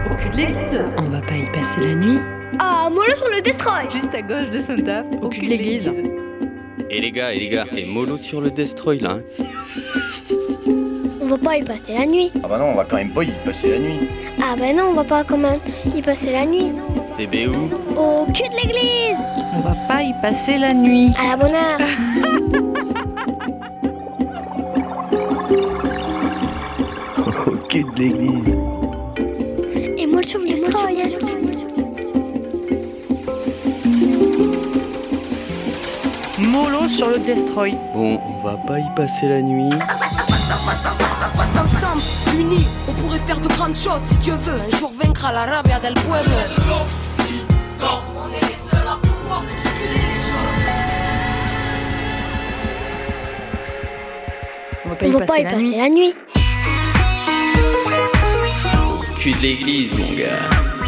Au cul de l'église. On va pas y passer la nuit. Ah, mollo sur le Destroy. Juste à gauche de Saint-Aph. Au cul de l'église. Et les gars, et mollo sur le Destroy là. On va pas y passer la nuit. Ah bah non, on va quand même pas y passer la nuit. Ah bah non, on va pas quand même y passer la nuit. Bébé où? Au cul de l'église. On va pas y passer la nuit. À la bonne heure. Au cul de l'église. Et mollo sur le Destroy. Mollo sur le Destroy. Bon, on va pas y passer la nuit. Parce qu'ensemble, unis, on pourrait faire de grandes choses. Si Dieu veut, un jour vaincra la rabia del pueblo. On est les seuls à pouvoir bousculer les choses. On va pas On y va pas passer y la passer nuit. la nuit. Au cul de l'église, mon gars.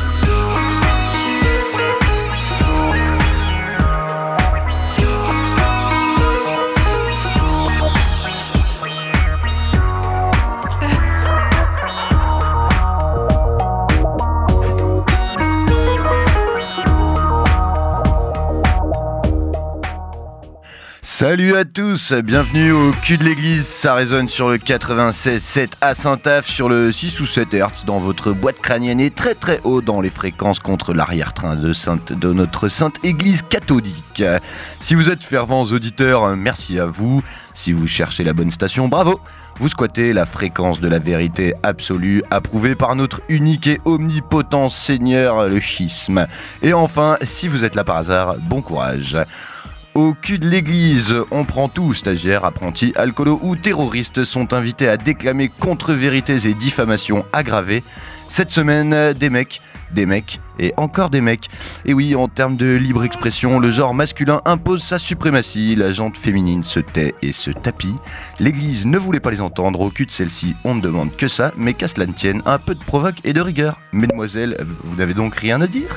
Salut à tous, bienvenue au cul de l'église, ça résonne sur le 96.7 à Saint-Aph, sur le 6 ou 7 Hz dans votre boîte crânienne et très très haut dans les fréquences contre l'arrière-train de notre sainte église catholique. Si vous êtes fervents auditeurs, merci à vous. Si vous cherchez la bonne station, bravo. Vous squattez la fréquence de la vérité absolue, approuvée par notre unique et omnipotent Seigneur, le schisme. Et enfin, si vous êtes là par hasard, bon courage. Au cul de l'église, on prend tout, stagiaires, apprentis, alcoolos ou terroristes sont invités à déclamer contre-vérités et diffamations aggravées. Cette semaine, des mecs et encore des mecs. Et oui, en termes de libre expression, le genre masculin impose sa suprématie, la jante féminine se tait et se tapit. L'église ne voulait pas les entendre, au cul de celle-ci, on ne demande que ça, mais qu'à cela ne tienne, un peu de provoque et de rigueur. Mesdemoiselles, vous n'avez donc rien à dire ?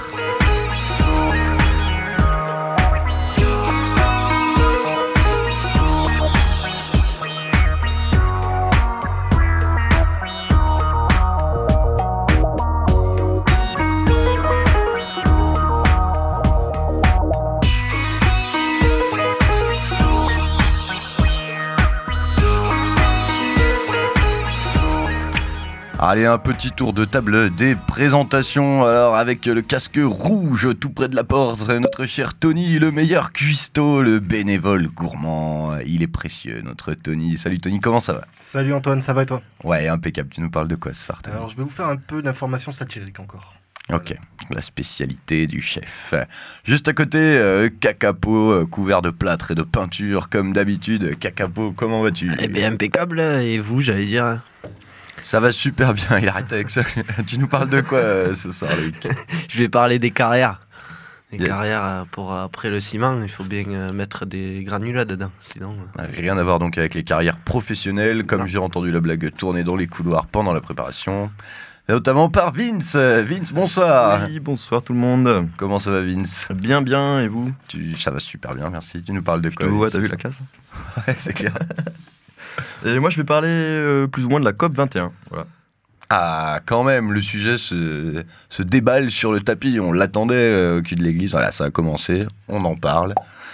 Allez, un petit tour de table des présentations. Alors, avec le casque rouge tout près de la porte, notre cher Tony, le meilleur cuistot, le bénévole gourmand. Il est précieux, notre Tony. Salut Tony, comment ça va ? Salut Antoine, ça va et toi ? Ouais, impeccable. Tu nous parles de quoi ce soir, Tony ? Alors je vais vous faire un peu d'informations satiriques encore. Ok, la spécialité du chef. Juste à côté, Cacapo, couvert de plâtre et de peinture, comme d'habitude. Cacapo, comment vas-tu ? Eh bien, impeccable, et vous, j'allais dire. Ça va super bien, il arrête avec ça. Tu nous parles de quoi ce soir, Luc ? Je vais parler des carrières. Les Yes. carrières, pour après le ciment, il faut bien mettre des granulats dedans, sinon... Rien à voir donc avec les carrières professionnelles, comme Non. j'ai entendu la blague tourner dans les couloirs pendant la préparation. Et notamment par Vince. Vince, bonsoir. Oui, bonsoir tout le monde. Comment ça va, Vince ? Bien, bien, et vous ? Ça va super bien, merci. Tu nous parles de Je quoi te vois, Vince, t'as vu ce la soir ? classe ? Ouais, c'est clair. Et moi, je vais parler plus ou moins de la COP 21. Voilà. Ah, quand même, le sujet se déballe sur le tapis. On l'attendait au cul de l'église. Voilà, ça a commencé. On en parle.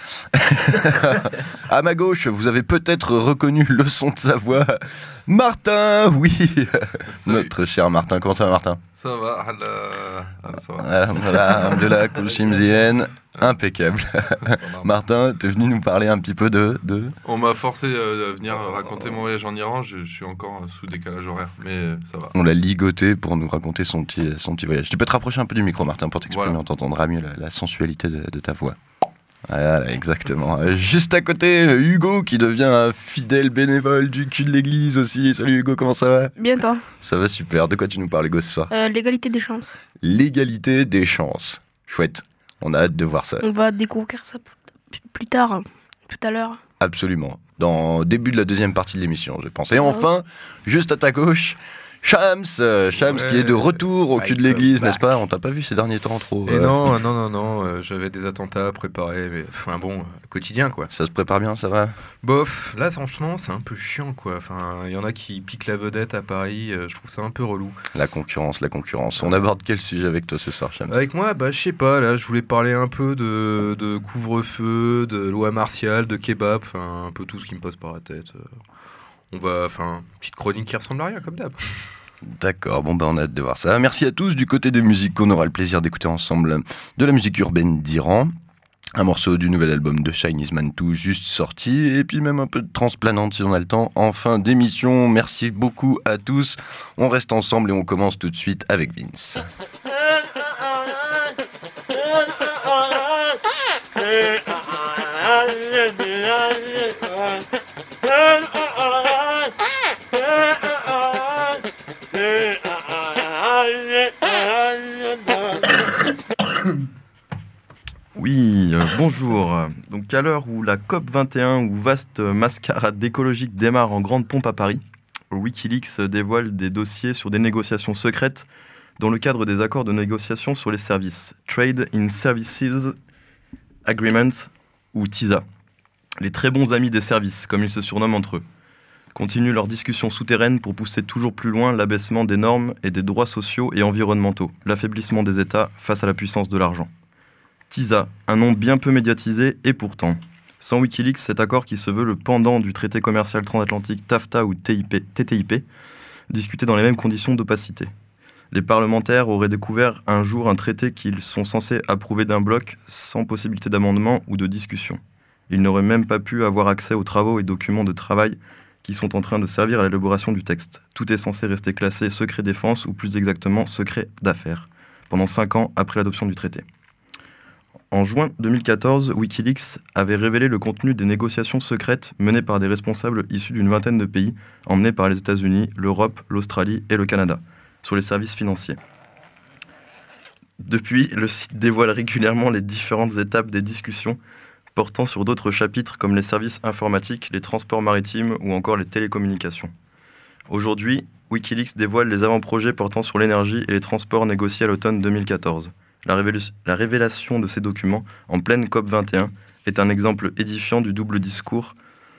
À ma gauche, vous avez peut-être reconnu le son de sa voix. Martin, oui. Notre cher Martin. Comment ça va, Martin ? Ça va, ça va. Voilà, Alhamdoulilah, Kul Shim Zien. Impeccable. Martin, t'es venu nous parler un petit peu de... On m'a forcé à venir raconter mon voyage en Iran, je suis encore sous décalage horaire, mais ça va. On l'a ligoté pour nous raconter son petit voyage. Tu peux te rapprocher un peu du micro, Martin, pour t'exprimer, Voilà. on t'entendra mieux la sensualité de ta voix. Voilà, exactement. Juste à côté, Hugo, qui devient un fidèle bénévole du cul de l'église aussi. Salut Hugo, comment ça va ? Bien toi. Ça va super. De quoi tu nous parles, Hugo, ce soir ? L'égalité des chances. L'égalité des chances. Chouette. On a hâte de voir ça. On va découvrir ça plus tard, tout à l'heure. Absolument. Dans le début de la deuxième partie de l'émission, je pense. Et enfin, juste à ta gauche, Shams qui est de retour au cul de l'église, n'est-ce pas? On t'a pas vu ces derniers temps trop. Et non, j'avais des attentats à préparer, mais enfin bon, quotidien quoi. Ça se prépare bien, ça va? Bof, là franchement c'est un peu chiant quoi. Enfin, il y en a qui piquent la vedette à Paris, je trouve ça un peu relou. La concurrence. On aborde quel sujet avec toi ce soir, Shams? Avec moi, je sais pas, là je voulais parler un peu de couvre-feu, de loi martiale, de kebab, enfin un peu tout ce qui me passe par la tête. Petite chronique qui ressemble à rien comme d'hab. D'accord, on a hâte de voir ça. Merci à tous. Du côté des musiques, on aura le plaisir d'écouter ensemble de la musique urbaine d'Iran, un morceau du nouvel album de Chinese Man 2 juste sorti, et puis même un peu de transplanante si on a le temps en fin d'émission. Merci beaucoup à tous. On reste ensemble et on commence tout de suite avec Vince. Oui, bonjour. Donc à l'heure où la COP21 ou vaste mascarade écologique démarre en grande pompe à Paris, Wikileaks dévoile des dossiers sur des négociations secrètes dans le cadre des accords de négociation sur les services, Trade in Services Agreement ou TISA. Les très bons amis des services, comme ils se surnomment entre eux, continuent leurs discussions souterraines pour pousser toujours plus loin l'abaissement des normes et des droits sociaux et environnementaux, l'affaiblissement des États face à la puissance de l'argent. TISA, un nom bien peu médiatisé, et pourtant, sans Wikileaks, cet accord qui se veut le pendant du traité commercial transatlantique TAFTA ou TTIP, discuté dans les mêmes conditions d'opacité. Les parlementaires auraient découvert un jour un traité qu'ils sont censés approuver d'un bloc sans possibilité d'amendement ou de discussion. Ils n'auraient même pas pu avoir accès aux travaux et documents de travail qui sont en train de servir à l'élaboration du texte. Tout est censé rester classé secret défense ou plus exactement secret d'affaires, pendant 5 ans après l'adoption du traité. En juin 2014, Wikileaks avait révélé le contenu des négociations secrètes menées par des responsables issus d'une vingtaine de pays, emmenés par les États-Unis, l'Europe, l'Australie et le Canada, sur les services financiers. Depuis, le site dévoile régulièrement les différentes étapes des discussions portant sur d'autres chapitres comme les services informatiques, les transports maritimes ou encore les télécommunications. Aujourd'hui, Wikileaks dévoile les avant-projets portant sur l'énergie et les transports négociés à l'automne 2014. La révélation de ces documents en pleine COP21 est un exemple édifiant du double discours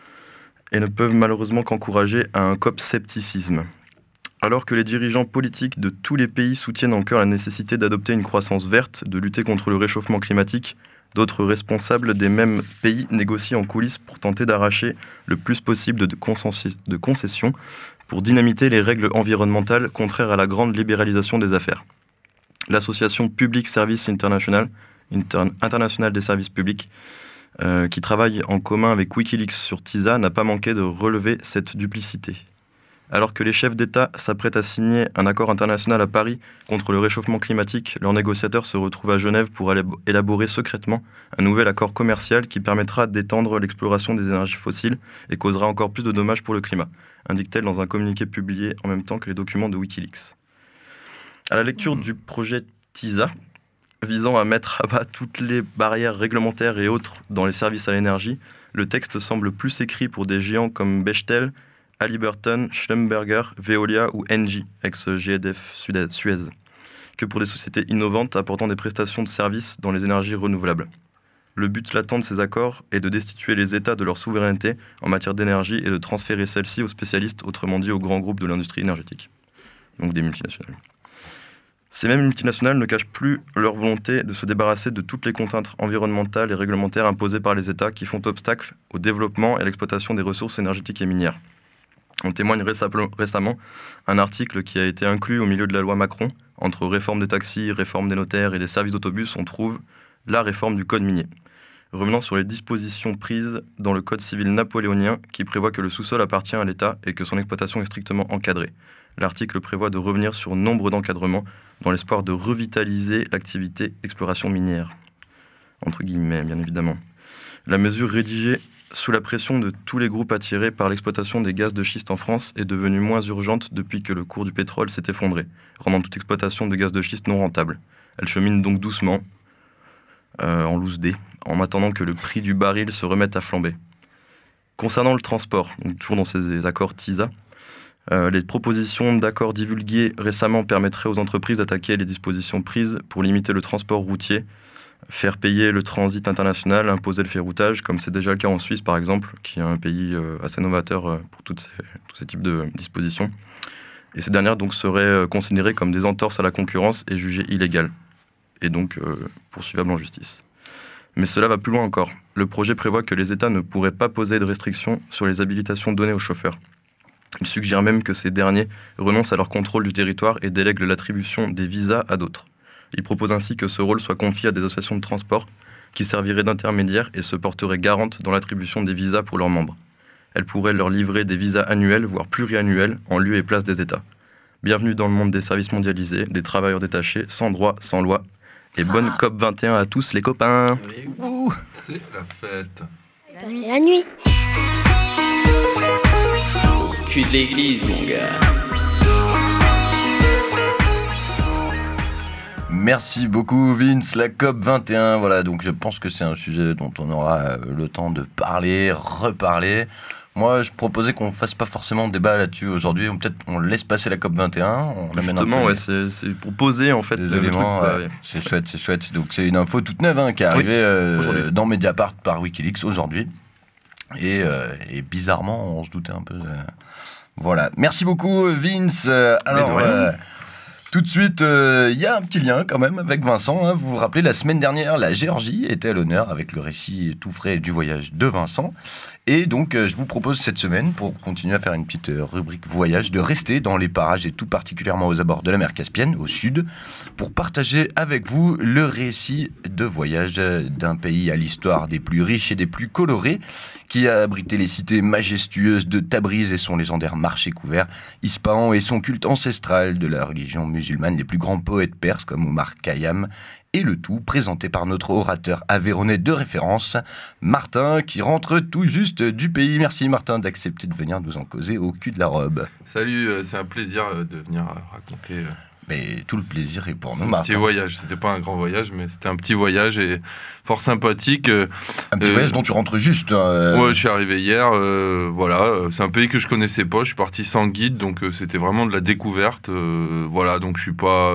et ne peuvent malheureusement qu'encourager à un COP-scepticisme. Alors que les dirigeants politiques de tous les pays soutiennent en cœur la nécessité d'adopter une croissance verte, de lutter contre le réchauffement climatique, d'autres responsables des mêmes pays négocient en coulisses pour tenter d'arracher le plus possible de concessions pour dynamiter les règles environnementales contraires à la grande libéralisation des affaires. L'association Public Service International des services publics, qui travaille en commun avec Wikileaks sur TISA, n'a pas manqué de relever cette duplicité. Alors que les chefs d'État s'apprêtent à signer un accord international à Paris contre le réchauffement climatique, leurs négociateurs se retrouvent à Genève pour élaborer secrètement un nouvel accord commercial qui permettra d'étendre l'exploration des énergies fossiles et causera encore plus de dommages pour le climat, indique-t-elle dans un communiqué publié en même temps que les documents de Wikileaks. À la lecture du projet TISA, visant à mettre à bas toutes les barrières réglementaires et autres dans les services à l'énergie, le texte semble plus écrit pour des géants comme Bechtel, Halliburton, Schlumberger, Veolia ou Engie, ex-GEDF Suez, que pour des sociétés innovantes apportant des prestations de services dans les énergies renouvelables. Le but latent de ces accords est de destituer les États de leur souveraineté en matière d'énergie et de transférer celle-ci aux spécialistes, autrement dit aux grands groupes de l'industrie énergétique, donc des multinationales. Ces mêmes multinationales ne cachent plus leur volonté de se débarrasser de toutes les contraintes environnementales et réglementaires imposées par les États qui font obstacle au développement et à l'exploitation des ressources énergétiques et minières. On témoigne récemment un article qui a été inclus au milieu de la loi Macron. Entre réforme des taxis, réforme des notaires et des services d'autobus, on trouve la réforme du code minier. Revenant sur les dispositions prises dans le code civil napoléonien qui prévoit que le sous-sol appartient à l'État et que son exploitation est strictement encadrée. L'article prévoit de revenir sur nombre d'encadrements dans l'espoir de revitaliser l'activité exploration minière. Entre guillemets, bien évidemment. La mesure rédigée sous la pression de tous les groupes attirés par l'exploitation des gaz de schiste en France est devenue moins urgente depuis que le cours du pétrole s'est effondré, rendant toute exploitation de gaz de schiste non rentable. Elle chemine donc doucement, en loose dé, en attendant que le prix du baril se remette à flamber. Concernant le transport, donc toujours dans ces accords TISA, Les propositions d'accords divulguées récemment permettraient aux entreprises d'attaquer les dispositions prises pour limiter le transport routier, faire payer le transit international, imposer le ferroutage, comme c'est déjà le cas en Suisse par exemple, qui est un pays assez novateur pour tous ces types de dispositions. Et ces dernières donc seraient considérées comme des entorses à la concurrence et jugées illégales, et donc poursuivables en justice. Mais cela va plus loin encore. Le projet prévoit que les États ne pourraient pas poser de restrictions sur les habilitations données aux chauffeurs. Il suggère même que ces derniers renoncent à leur contrôle du territoire et délèguent l'attribution des visas à d'autres. Il propose ainsi que ce rôle soit confié à des associations de transport qui serviraient d'intermédiaires et se porteraient garantes dans l'attribution des visas pour leurs membres. Elles pourraient leur livrer des visas annuels, voire pluriannuels, en lieu et place des États. Bienvenue dans le monde des services mondialisés, des travailleurs détachés, sans droit, sans loi. Et bonne COP21 à tous les copains. C'est la fête. Passer la nuit. Cul de l'église, mon gars. Merci beaucoup Vince, la COP21, voilà, donc je pense que c'est un sujet dont on aura le temps de parler, reparler. Moi, je proposais qu'on fasse pas forcément débat là-dessus aujourd'hui, peut-être on laisse passer la COP21, on justement, ouais, c'est pour poser en fait des éléments, truc, c'est chouette, donc c'est une info toute neuve qui est arrivée dans Mediapart par Wikileaks aujourd'hui, et bizarrement, on se doutait un peu. Voilà, merci beaucoup Vince. Alors, tout de suite, il y a un petit lien quand même avec Vincent. Vous vous rappelez, la semaine dernière, la Géorgie était à l'honneur avec le récit tout frais du voyage de Vincent. Et donc, je vous propose cette semaine, pour continuer à faire une petite rubrique voyage, de rester dans les parages et tout particulièrement aux abords de la mer Caspienne, au sud, pour partager avec vous le récit de voyage d'un pays à l'histoire des plus riches et des plus colorés, qui a abrité les cités majestueuses de Tabriz et son légendaire marché couvert, Ispahan et son culte ancestral de la religion musulmane, les plus grands poètes perses comme Omar Khayyam, et le tout présenté par notre orateur aveyronnais de référence, Martin, qui rentre tout juste du pays. Merci Martin d'accepter de venir nous en causer au cul de la robe. Salut, c'est un plaisir de venir raconter... Mais tout le plaisir est pour nous, un Martin. Petit voyage, c'était pas un grand voyage, mais c'était un petit voyage et fort sympathique. Un petit voyage dont tu rentres juste. Ouais, je suis arrivé hier, voilà. C'est un pays que je connaissais pas, je suis parti sans guide, donc c'était vraiment de la découverte. Voilà, donc je suis pas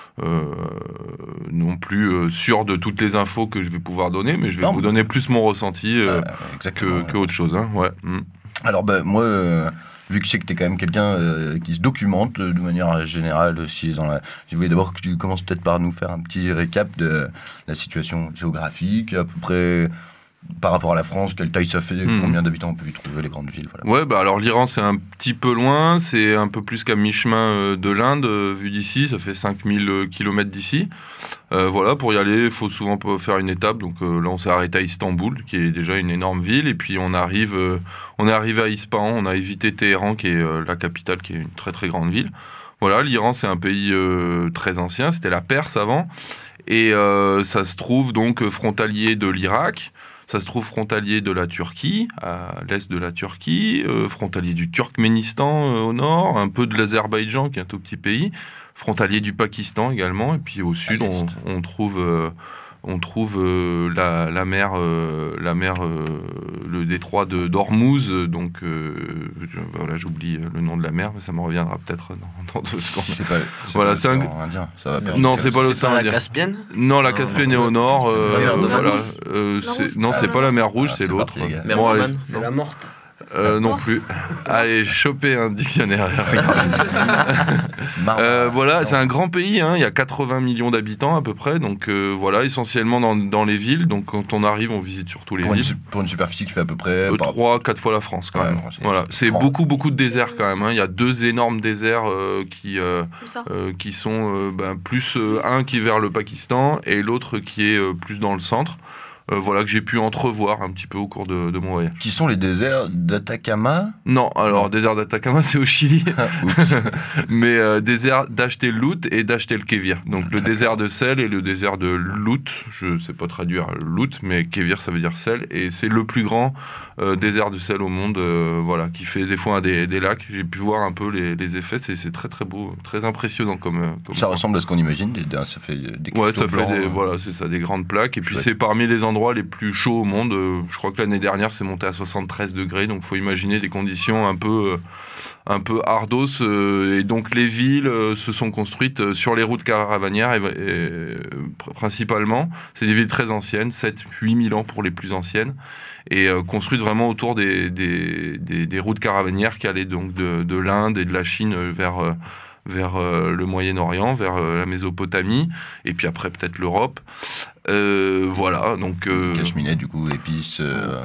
non plus sûr de toutes les infos que je vais pouvoir donner, mais je vais vous donner plus mon ressenti que autre chose. Hein, ouais. Alors, moi... vu que je sais que tu es quand même quelqu'un qui se documente de manière générale aussi je voulais d'abord que tu commences peut-être par nous faire un petit récap de la situation géographique, à peu près par rapport à la France, quelle taille ça fait, combien d'habitants on peut y trouver, les grandes villes, voilà. Ouais, alors l'Iran c'est un petit peu loin, c'est un peu plus qu'à mi-chemin de l'Inde, vu d'ici, ça fait 5000 km d'ici. Voilà, pour y aller, il faut souvent faire une étape, donc là on s'est arrêté à Istanbul, qui est déjà une énorme ville, et puis on est arrivé à Ispahan, on a évité Téhéran, qui est la capitale, qui est une très très grande ville. Voilà, l'Iran c'est un pays très ancien, c'était la Perse avant, et ça se trouve donc frontalier de l'Irak. Ça se trouve frontalier de la Turquie, à l'est de la Turquie, frontalier du Turkménistan au nord, un peu de l'Azerbaïdjan, qui est un tout petit pays, frontalier du Pakistan également, et puis au sud, on trouve la mer, le détroit d'Ormuz, donc voilà, j'oublie le nom de la mer, mais ça me reviendra peut-être dans 2 secondes. Voilà, c'est Indien. Non, c'est pas l'océan Indien. La Caspienne ? Non, la Caspienne est au nord. Voilà. Non, c'est pas la mer Rouge, c'est l'autre. C'est la Morte. Non plus. Allez, choper un dictionnaire. Voilà, c'est un grand pays, il y a 80 millions d'habitants à peu près, donc voilà, essentiellement dans les villes, donc quand on arrive, on visite surtout les villes. Pour une superficie qui fait à peu près... 3-4 fois la France quand même. Voilà, c'est beaucoup de déserts quand même, il y a 2 énormes déserts qui sont plus un qui est vers le Pakistan et l'autre qui est plus dans le centre. Voilà, que j'ai pu entrevoir un petit peu au cours de mon voyage. Qui sont les déserts d'Atacama ? Non, alors désert d'Atacama c'est au Chili, mais désert d'Ashtel-Lut et d'Ashtel-Kevir. Donc le désert de sel et le désert de Lut, je sais pas traduire Lut, mais Kevir ça veut dire sel, et c'est le plus grand désert de sel au monde, voilà, qui fait des fois des lacs. J'ai pu voir un peu les effets, c'est très très beau, très impressionnant comme ça ressemble à ce qu'on imagine, ça fait des ouais, ça fait voilà, c'est ça, des grandes plaques, et puis c'est parmi les endroits endroits les plus chauds au monde. Je crois que l'année dernière, c'est monté à 73 degrés, donc il faut imaginer des conditions un peu ardos. Et donc les villes se sont construites sur les routes caravanières, principalement. C'est des villes très anciennes, 7-8 000 ans pour les plus anciennes, et construites vraiment autour des routes caravanières qui allaient donc de l'Inde et de la Chine vers le Moyen-Orient, vers la Mésopotamie, et puis après peut-être l'Europe. Voilà, donc... Cacheminet, du coup, épices...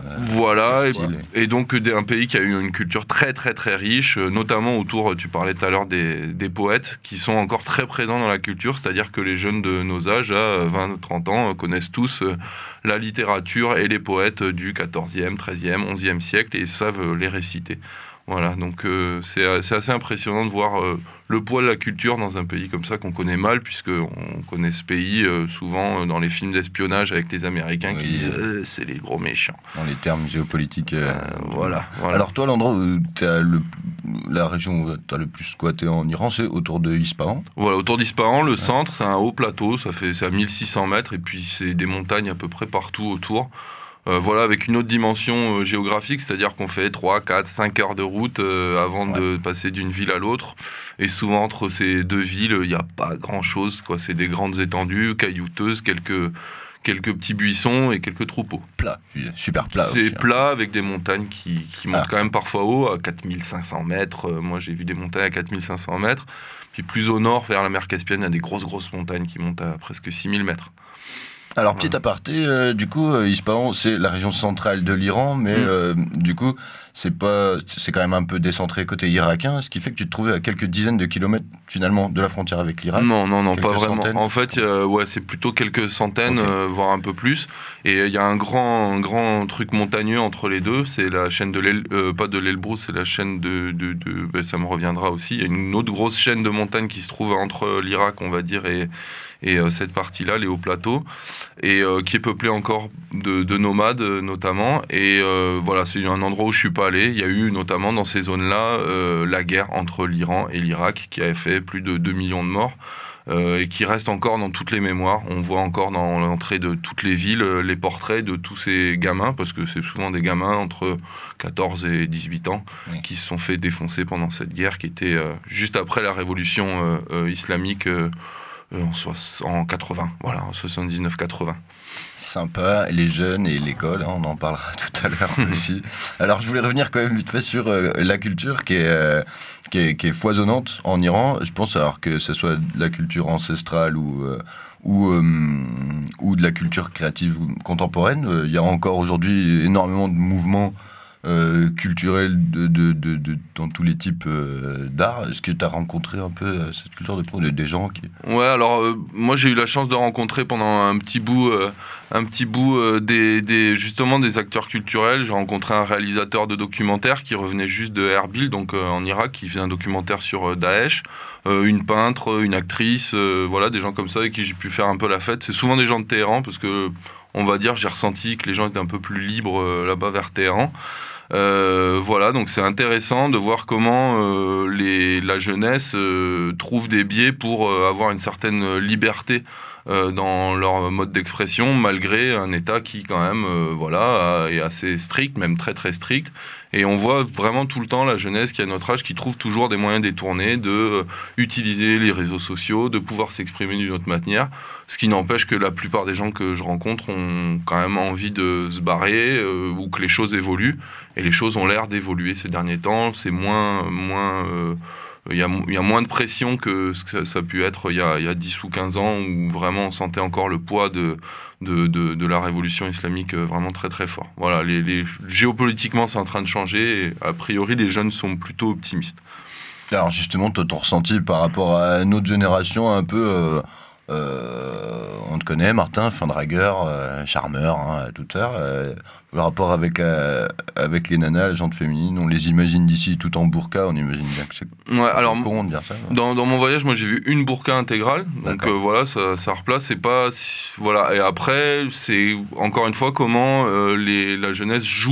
voilà, et donc un pays qui a eu une culture très très très riche, notamment autour, tu parlais tout à l'heure, des poètes, qui sont encore très présents dans la culture, c'est-à-dire que les jeunes de nos âges, à 20-30 ans, connaissent tous la littérature et les poètes du 14e, 13e, 11e siècle, et savent les réciter. Voilà, donc c'est assez impressionnant de voir le poids de la culture dans un pays comme ça qu'on connaît mal, puisqu'on connaît ce pays souvent dans les films d'espionnage avec les Américains qui disent c'est les gros méchants. Dans les termes géopolitiques. Voilà. Alors toi, l'endroit où tu as la région où tu as le plus squatté en Iran, c'est autour de Ispahan. Voilà, autour d'Ispahan, le centre, c'est un haut plateau, c'est à 1600 mètres, et puis c'est des montagnes à peu près partout autour. Voilà, avec une autre dimension géographique, c'est-à-dire qu'on fait 3, 4, 5 heures de route avant de passer d'une ville à l'autre. Et souvent, entre ces deux villes, il n'y a pas grand-chose, quoi. C'est des grandes étendues, caillouteuses, quelques petits buissons et quelques troupeaux. Plat, super plat. C'est plat avec des montagnes qui montent quand même parfois haut, à 4500 mètres. Moi, j'ai vu des montagnes à 4500 mètres. Puis plus au nord, vers la mer Caspienne, il y a des grosses montagnes qui montent à presque 6000 mètres. Alors, petit aparté, du coup, Ispahan, c'est la région centrale de l'Iran, mais du coup, c'est quand même un peu décentré côté irakien, ce qui fait que tu te trouvais à quelques dizaines de kilomètres, finalement, de la frontière avec l'Irak. Non, pas vraiment. Centaines. En fait, c'est plutôt quelques centaines, voire un peu plus. Et il y a un grand truc montagneux entre les deux, c'est la chaîne pas de l'Elbrus, c'est la chaîne ça me reviendra aussi. Il y a une autre grosse chaîne de montagnes qui se trouve entre l'Irak, on va dire, et cette partie-là, les hauts plateaux, et qui est peuplée encore de nomades notamment. Et voilà, c'est un endroit où je suis pas allé. Il y a eu notamment dans ces zones-là la guerre entre l'Iran et l'Irak qui avait fait plus de 2 millions de morts. Et qui reste encore dans toutes les mémoires. On voit encore dans l'entrée de toutes les villes les portraits de tous ces gamins, parce que c'est souvent des gamins entre 14 et 18 ans qui se sont fait défoncer pendant cette guerre qui était juste après la révolution islamique en 80, voilà, en 79-80. Sympa, les jeunes et l'école, on en parlera tout à l'heure aussi. Alors je voulais revenir quand même vite fait sur la culture qui est foisonnante en Iran. Je pense alors que ce soit de la culture ancestrale ou de la culture créative contemporaine. Il y a encore aujourd'hui énormément de mouvements culturels dans tous les types d'art. Est-ce que tu as rencontré un peu cette culture des gens qui... Ouais, alors moi j'ai eu la chance de rencontrer pendant un petit bout justement des acteurs culturels. J'ai rencontré un réalisateur de documentaire qui revenait juste de Erbil, donc en Irak, qui faisait un documentaire sur Daesh, une peintre, une actrice, voilà, des gens comme ça avec qui j'ai pu faire un peu la fête. C'est souvent des gens de Téhéran, parce que on va dire, j'ai ressenti que les gens étaient un peu plus libres là-bas vers Téhéran. Voilà, donc c'est intéressant de voir comment la jeunesse trouve des biais pour avoir une certaine liberté dans leur mode d'expression, malgré un État qui quand même est assez strict, même très très strict. Et on voit vraiment tout le temps la jeunesse qui a notre âge qui trouve toujours des moyens détournés de utiliser les réseaux sociaux, de pouvoir s'exprimer d'une autre manière, ce qui n'empêche que la plupart des gens que je rencontre ont quand même envie de se barrer ou que les choses évoluent, et les choses ont l'air d'évoluer ces derniers temps. C'est il y a moins de pression que ce que ça a pu être il y a 10 ou 15 ans, où vraiment on sentait encore le poids de la révolution islamique vraiment très très fort. Voilà, géopolitiquement c'est en train de changer, et a priori les jeunes sont plutôt optimistes. Alors justement, toi, ton ressenti par rapport à notre génération un peu... on te connaît, Martin, fin dragueur, charmeur, à toute heure. Le rapport avec les nanas, les jantes féminines, on les imagine d'ici tout en burqa, on imagine bien que c'est con de dire ça. Dans mon voyage, moi j'ai vu une burqa intégrale, donc voilà, ça replace, c'est pas... Voilà, et après, c'est encore une fois comment la jeunesse joue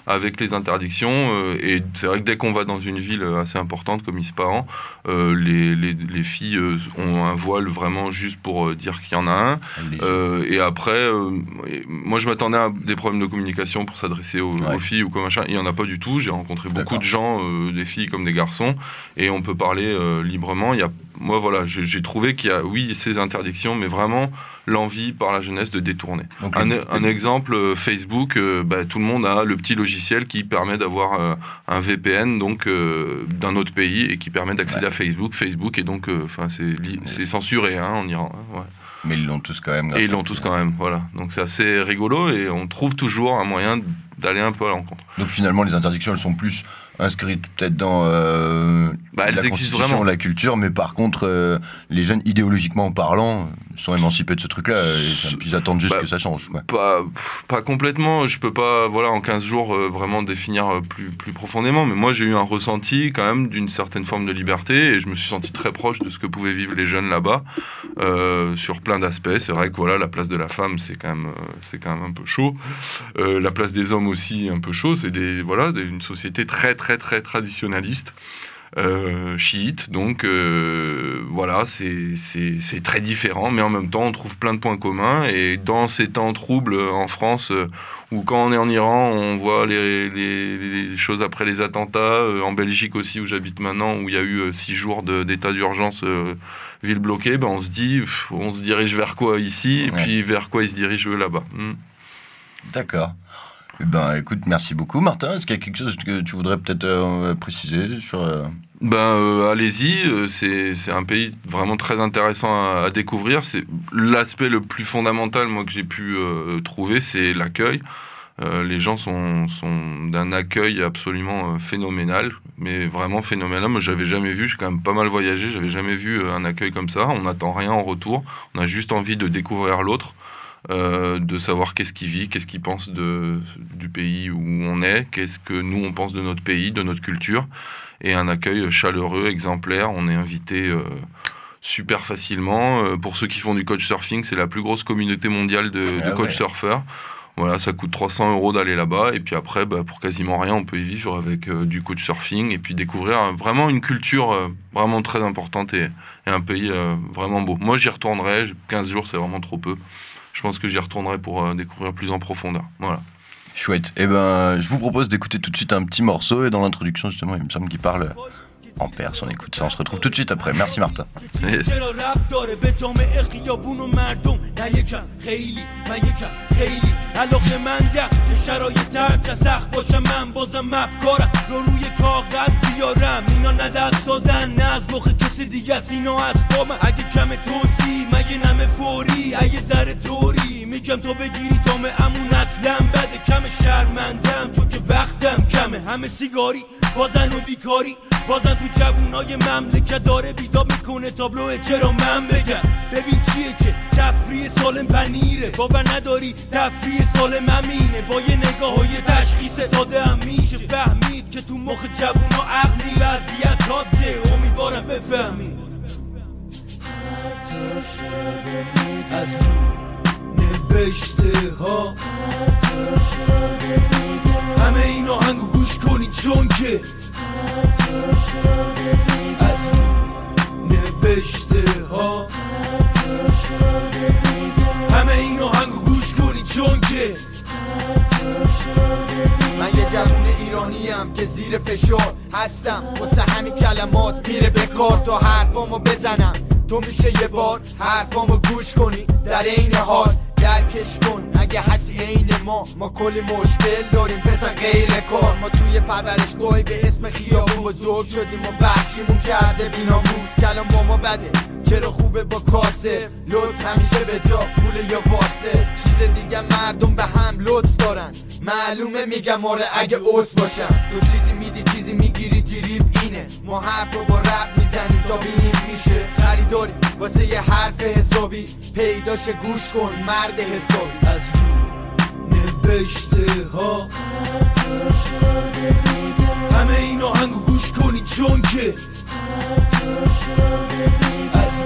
avec les interdictions. Et c'est vrai que dès qu'on va dans une ville assez importante comme Ispahan, les filles ont un voile vraiment juste pour dire qu'il y en a un. Et après, moi je m'attendais à des problèmes de communication pour s'adresser aux filles ou comme machin. Il n'y en a pas du tout. J'ai rencontré beaucoup de gens, des filles comme des garçons, et on peut parler librement. Moi voilà, j'ai trouvé qu'il y a, oui, ces interdictions, mais vraiment l'envie par la jeunesse de détourner. Un exemple, Facebook, tout le monde a le petit logiciel qui permet d'avoir un VPN donc d'un autre pays et qui permet d'accéder à Facebook et donc c'est censuré en Iran. Ouais. Mais ils l'ont tous quand même. Et ils l'ont tous quand même, voilà. Donc c'est assez rigolo et on trouve toujours un moyen d'aller un peu à l'encontre. Donc finalement, les interdictions, elles sont plus inscrites peut-être dans elles existent vraiment, la culture, mais par contre, les jeunes, idéologiquement parlant, sont émancipés de ce truc-là, et puis ils attendent juste que ça change. Ouais. Pas complètement, je peux pas, en 15 jours, vraiment définir plus profondément, mais moi j'ai eu un ressenti quand même d'une certaine forme de liberté, et je me suis senti très proche de ce que pouvaient vivre les jeunes là-bas, sur plein d'aspects. C'est vrai que la place de la femme, c'est quand même un peu chaud. La place des hommes aussi, un peu chaud. C'est une société très très très traditionnaliste, chiite, donc c'est très différent, mais en même temps on trouve plein de points communs. Et dans ces temps troubles en France, où quand on est en Iran on voit les choses après les attentats, en Belgique aussi où j'habite maintenant, où il y a eu 6 jours d'état d'urgence, ville bloquée, on se dit on se dirige vers quoi ici, et puis vers quoi ils se dirigent eux là-bas. D'accord. Écoute, merci beaucoup. Martin, est-ce qu'il y a quelque chose que tu voudrais peut-être préciser sur... Allez-y, c'est un pays vraiment très intéressant à découvrir. C'est l'aspect le plus fondamental, moi, que j'ai pu trouver, c'est l'accueil. Les gens sont d'un accueil absolument phénoménal, mais vraiment phénoménal. Moi, j'avais jamais vu, j'ai quand même pas mal voyagé, j'avais jamais vu un accueil comme ça. On n'attend rien en retour, on a juste envie de découvrir l'autre. De savoir qu'est-ce qu'il vit, qu'est-ce qu'il pense du pays où on est, qu'est-ce que nous on pense de notre pays, de notre culture, et un accueil chaleureux, exemplaire. On est invité super facilement. Pour ceux qui font du couchsurfing, c'est la plus grosse communauté mondiale de couchsurfers. Voilà, ça coûte 300 € d'aller là-bas, et puis après, pour quasiment rien, on peut y vivre avec du couchsurfing, et puis découvrir vraiment une culture vraiment très importante, et un pays vraiment beau. Moi, j'y retournerai. 15 jours, c'est vraiment trop peu. Je pense que j'y retournerai pour découvrir plus en profondeur. Voilà. Chouette. Je vous propose d'écouter tout de suite un petit morceau, et dans l'introduction, justement, il me semble qu'il parle en perse. On écoute ça, on se retrouve tout de suite après. Merci Martin. Yes. میگم تو بگیری تامه امون اصلا بده کم شرمندم چون که وقتم کمه همه سیگاری بازن و بیکاری بازن تو جوونای مملکت داره بیداب میکنه تابلوه چرا من بگم ببین چیه که تفریح سالم پنیره باور نداری تفریح سالم امینه با یه نگاه و یه تشخیص ساده هم میشه فهمید که تو مخ جوونا عقلی وضعیت حاده امیدوارم بفهمی حتی شده میگم نوشته ها حتی شده میگم همه این آهنگو گوش کنید چون که حتی شده میگم نوشته ها حتی شده میگم همه این آهنگو گوش کنید چون که حتی شده میگم من یه جوون ایرانیم که زیر فشار هستم واسه همین کلمات میره به کار تا حرفامو بزنم تو میشه یه بار حرفامو گوش کنی در این حال درکش کن اگه هستی عین ما کلی مشکل داریم بزن غیر کار ما توی پرورشگاهی به اسم خیابون بزرگ شدیم و بخشیمون کرده بیناموز کلام با ما بده چرا خوبه با کاسه لطف همیشه به جا پول یا واسه چیز دیگه مردم به هم لطف دارن معلومه میگم آره اگه اوس باشم تو چیزی میدی چیزی میگیری دیریب اینه ما حرف رو با رب میزنیم تا بینیم میشه خریداری واسه یه حرف حسابی پیداش گوش کن مرد حسابی از نوشته ها حتی شده میگم همه این آهنگو گوش کنید چون که حتی شده میگم از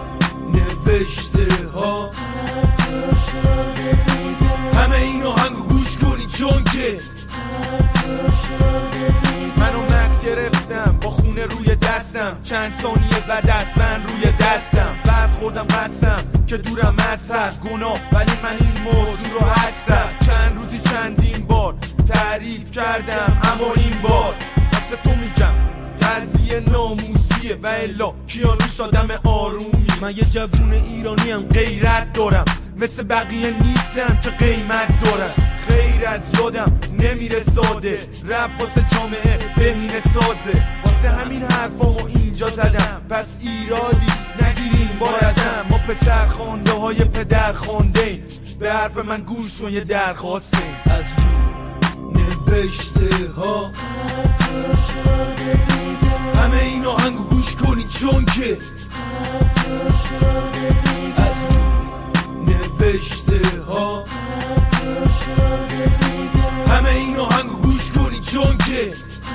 نوشته ها حتی شده میگم همه این آهنگو گوش کنید چون که مستم چند ثانیه بعد از من روی دستم بعد خوردم قسم که دورم از هست گناه ولی من این موضوع رو هستم چند روزی چندین بار تعریف کردم اما این بار مثل تو میگم قضیه ناموسیه و الا کیانوش آدم آرومی من یه جوون ایرانیم غیرت دارم مثل بقیه نیستم که قیمت دارم خیر از یادم نمیره ساده رب واسه جامعه بهینه سازه واسه همین حرفامو اینجا زدم پس ایرادی نگیریم بار ازم ما پسر خانده های پدر خانده به حرف من گوش کن یه درخواسته از رو نوشته ها همه این آهنگو گوش کنید چون که از رو نوشته ها همه این آهنگو گوش کنید چون که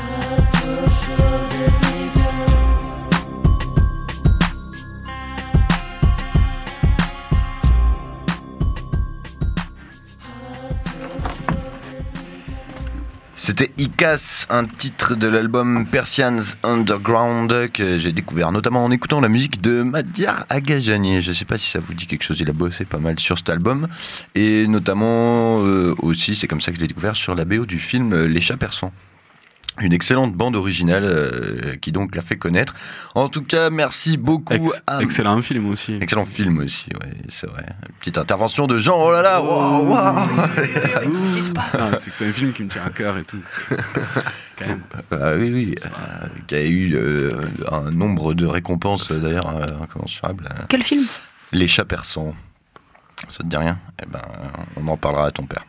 C'était Ikas, un titre de l'album Persians Underground que j'ai découvert notamment en écoutant la musique de Madiar Agajani. Je ne sais pas si ça vous dit quelque chose, il a bossé pas mal sur cet album et notamment aussi, c'est comme ça que je l'ai découvert, sur la BO du film Les Chats Persans. Une excellente bande originale qui donc l'a fait connaître. En tout cas, merci beaucoup à... Excellent film aussi. Excellent film aussi, ouais, c'est vrai. Une petite intervention de Jean, oh là là, waouh, c'est que c'est un film qui me tient à cœur et tout. Quand même. Oui, qui a eu un nombre de récompenses d'ailleurs incommensurables. Quel film ? Les Chats Persans. Ça te dit rien ? Eh ben, on en parlera à ton père.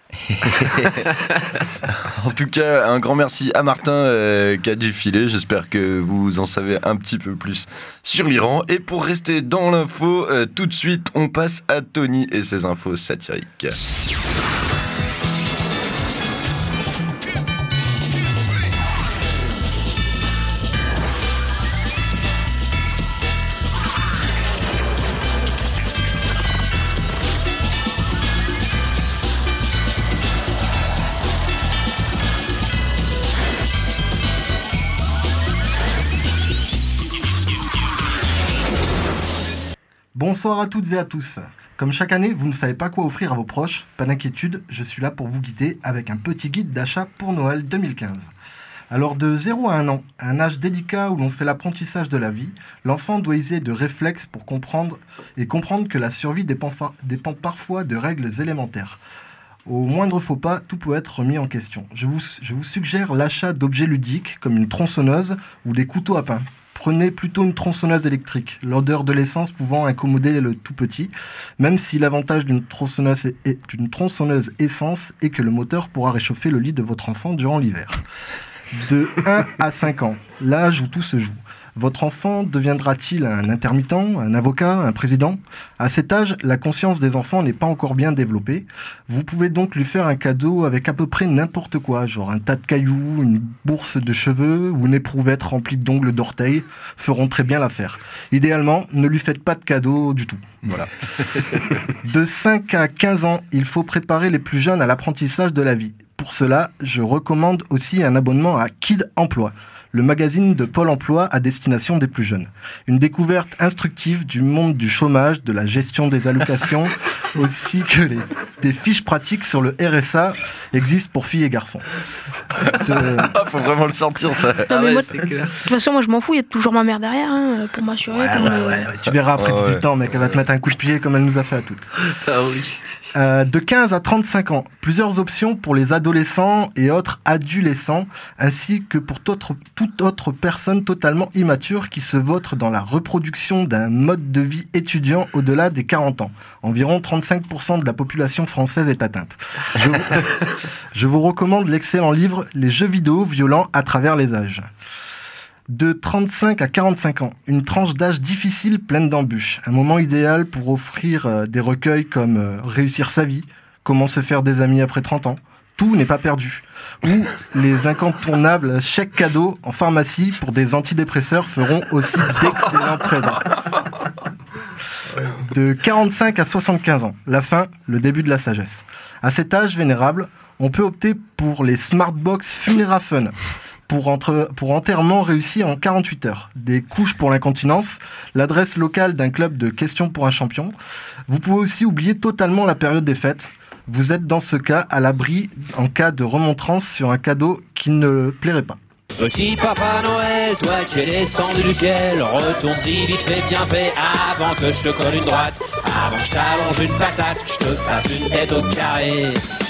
En tout cas, un grand merci à Martin qui a dû filer. J'espère que vous en savez un petit peu plus sur l'Iran. Et pour rester dans l'info, tout de suite, on passe à Tony et ses infos satiriques. Bonsoir à toutes et à tous. Comme chaque année, vous ne savez pas quoi offrir à vos proches, pas d'inquiétude, je suis là pour vous guider avec un petit guide d'achat pour Noël 2015. Alors de 0 à 1 an, un âge délicat où l'on fait l'apprentissage de la vie, l'enfant doit user de réflexes pour comprendre que la survie dépend parfois de règles élémentaires. Au moindre faux pas, tout peut être remis en question. Je vous suggère l'achat d'objets ludiques comme une tronçonneuse ou des couteaux à pain. Prenez plutôt une tronçonneuse électrique, l'odeur de l'essence pouvant incommoder le tout petit, même si l'avantage d'une tronçonneuse essence est que le moteur pourra réchauffer le lit de votre enfant durant l'hiver. De 1 à 5 ans, l'âge où tout se joue. Votre enfant deviendra-t-il un intermittent, un avocat, un président ? À cet âge, la conscience des enfants n'est pas encore bien développée. Vous pouvez donc lui faire un cadeau avec à peu près n'importe quoi, genre un tas de cailloux, une bourse de cheveux ou une éprouvette remplie d'ongles d'orteils feront très bien l'affaire. Idéalement, ne lui faites pas de cadeau du tout. Voilà. De 5 à 15 ans, il faut préparer les plus jeunes à l'apprentissage de la vie. Pour cela, je recommande aussi un abonnement à Kid Emploi, le magazine de Pôle emploi à destination des plus jeunes. Une découverte instructive du monde du chômage, de la gestion des allocations, aussi que des fiches pratiques sur le RSA existent pour filles et garçons. Faut vraiment le sentir, ça. Non, mais moi, de toute façon, moi je m'en fous, il y a toujours ma mère derrière pour m'assurer. Ouais, tu verras après 18 ans, mec, elle va te mettre un coup de pied comme elle nous a fait à toutes. Ah oui. De 15 à 35 ans, plusieurs options pour les adolescents et autres adolescents, ainsi que pour toute autre personne totalement immature qui se vautre dans la reproduction d'un mode de vie étudiant au-delà des 40 ans. Environ 35% de la population française est atteinte. Je vous recommande l'excellent livre « Les jeux vidéo violents à travers les âges ». De 35 à 45 ans, une tranche d'âge difficile pleine d'embûches. Un moment idéal pour offrir des recueils comme Réussir sa vie, Comment se faire des amis après 30 ans, Tout n'est pas perdu. Ou les incontournables chèques cadeaux en pharmacie pour des antidépresseurs feront aussi d'excellents présents. De 45 à 75 ans, la fin, le début de la sagesse. À cet âge vénérable, on peut opter pour les Smartbox Funera Fun. pour enterrement réussi en 48 heures. Des couches pour l'incontinence, l'adresse locale d'un club de questions pour un champion. Vous pouvez aussi oublier totalement la période des fêtes. Vous êtes dans ce cas à l'abri en cas de remontrance sur un cadeau qui ne plairait pas. Petit Papa Noël, toi qui es descendu du ciel, retourne-y vite fait, bien fait, avant que je te colle une droite, avant que je t'allonge une patate, que je te fasse une tête au carré.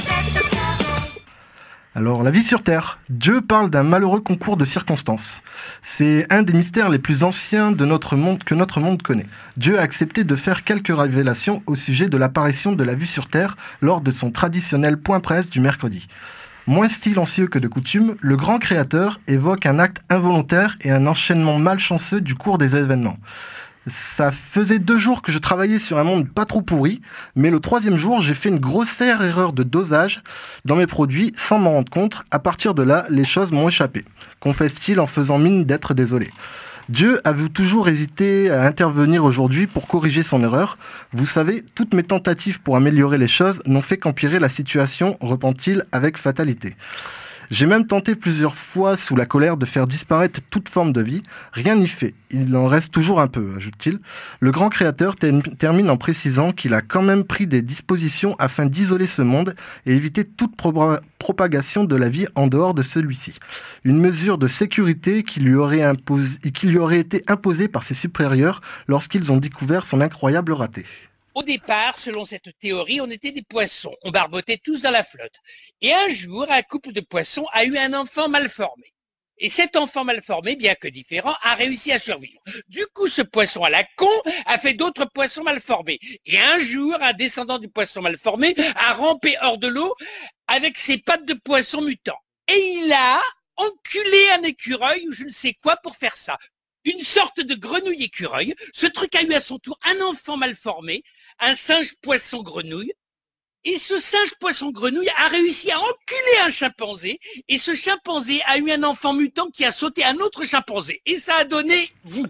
Alors, la vie sur Terre. Dieu parle d'un malheureux concours de circonstances. C'est un des mystères les plus anciens de notre monde que notre monde connaît. Dieu a accepté de faire quelques révélations au sujet de l'apparition de la vie sur Terre lors de son traditionnel point presse du mercredi. Moins silencieux que de coutume, le grand créateur évoque un acte involontaire et un enchaînement malchanceux du cours des événements. Ça faisait 2 jours que je travaillais sur un monde pas trop pourri, mais le 3e jour, j'ai fait une grossière erreur de dosage dans mes produits sans m'en rendre compte. À partir de là, les choses m'ont échappé, confesse-t-il en faisant mine d'être désolé. Dieu avait toujours hésité à intervenir aujourd'hui pour corriger son erreur. Vous savez, toutes mes tentatives pour améliorer les choses n'ont fait qu'empirer la situation, reprend-il avec fatalité. J'ai même tenté plusieurs fois, sous la colère, de faire disparaître toute forme de vie. Rien n'y fait. Il en reste toujours un peu, ajoute-t-il. Le grand créateur termine en précisant qu'il a quand même pris des dispositions afin d'isoler ce monde et éviter toute propagation de la vie en dehors de celui-ci. Une mesure de sécurité qui lui aurait été imposée par ses supérieurs lorsqu'ils ont découvert son incroyable raté. Au départ, selon cette théorie, on était des poissons. On barbotait tous dans la flotte. Et un jour, un couple de poissons a eu un enfant mal formé. Et cet enfant mal formé, bien que différent, a réussi à survivre. Du coup, ce poisson à la con a fait d'autres poissons mal formés. Et un jour, un descendant du poisson mal formé a rampé hors de l'eau avec ses pattes de poisson mutant. Et il a enculé un écureuil ou je ne sais quoi pour faire ça. Une sorte de grenouille écureuil. Ce truc a eu à son tour un enfant mal formé, un singe poisson grenouille. Et ce singe poisson grenouille a réussi à enculer un chimpanzé. Et ce chimpanzé a eu un enfant mutant qui a sauté un autre chimpanzé. Et ça a donné vous.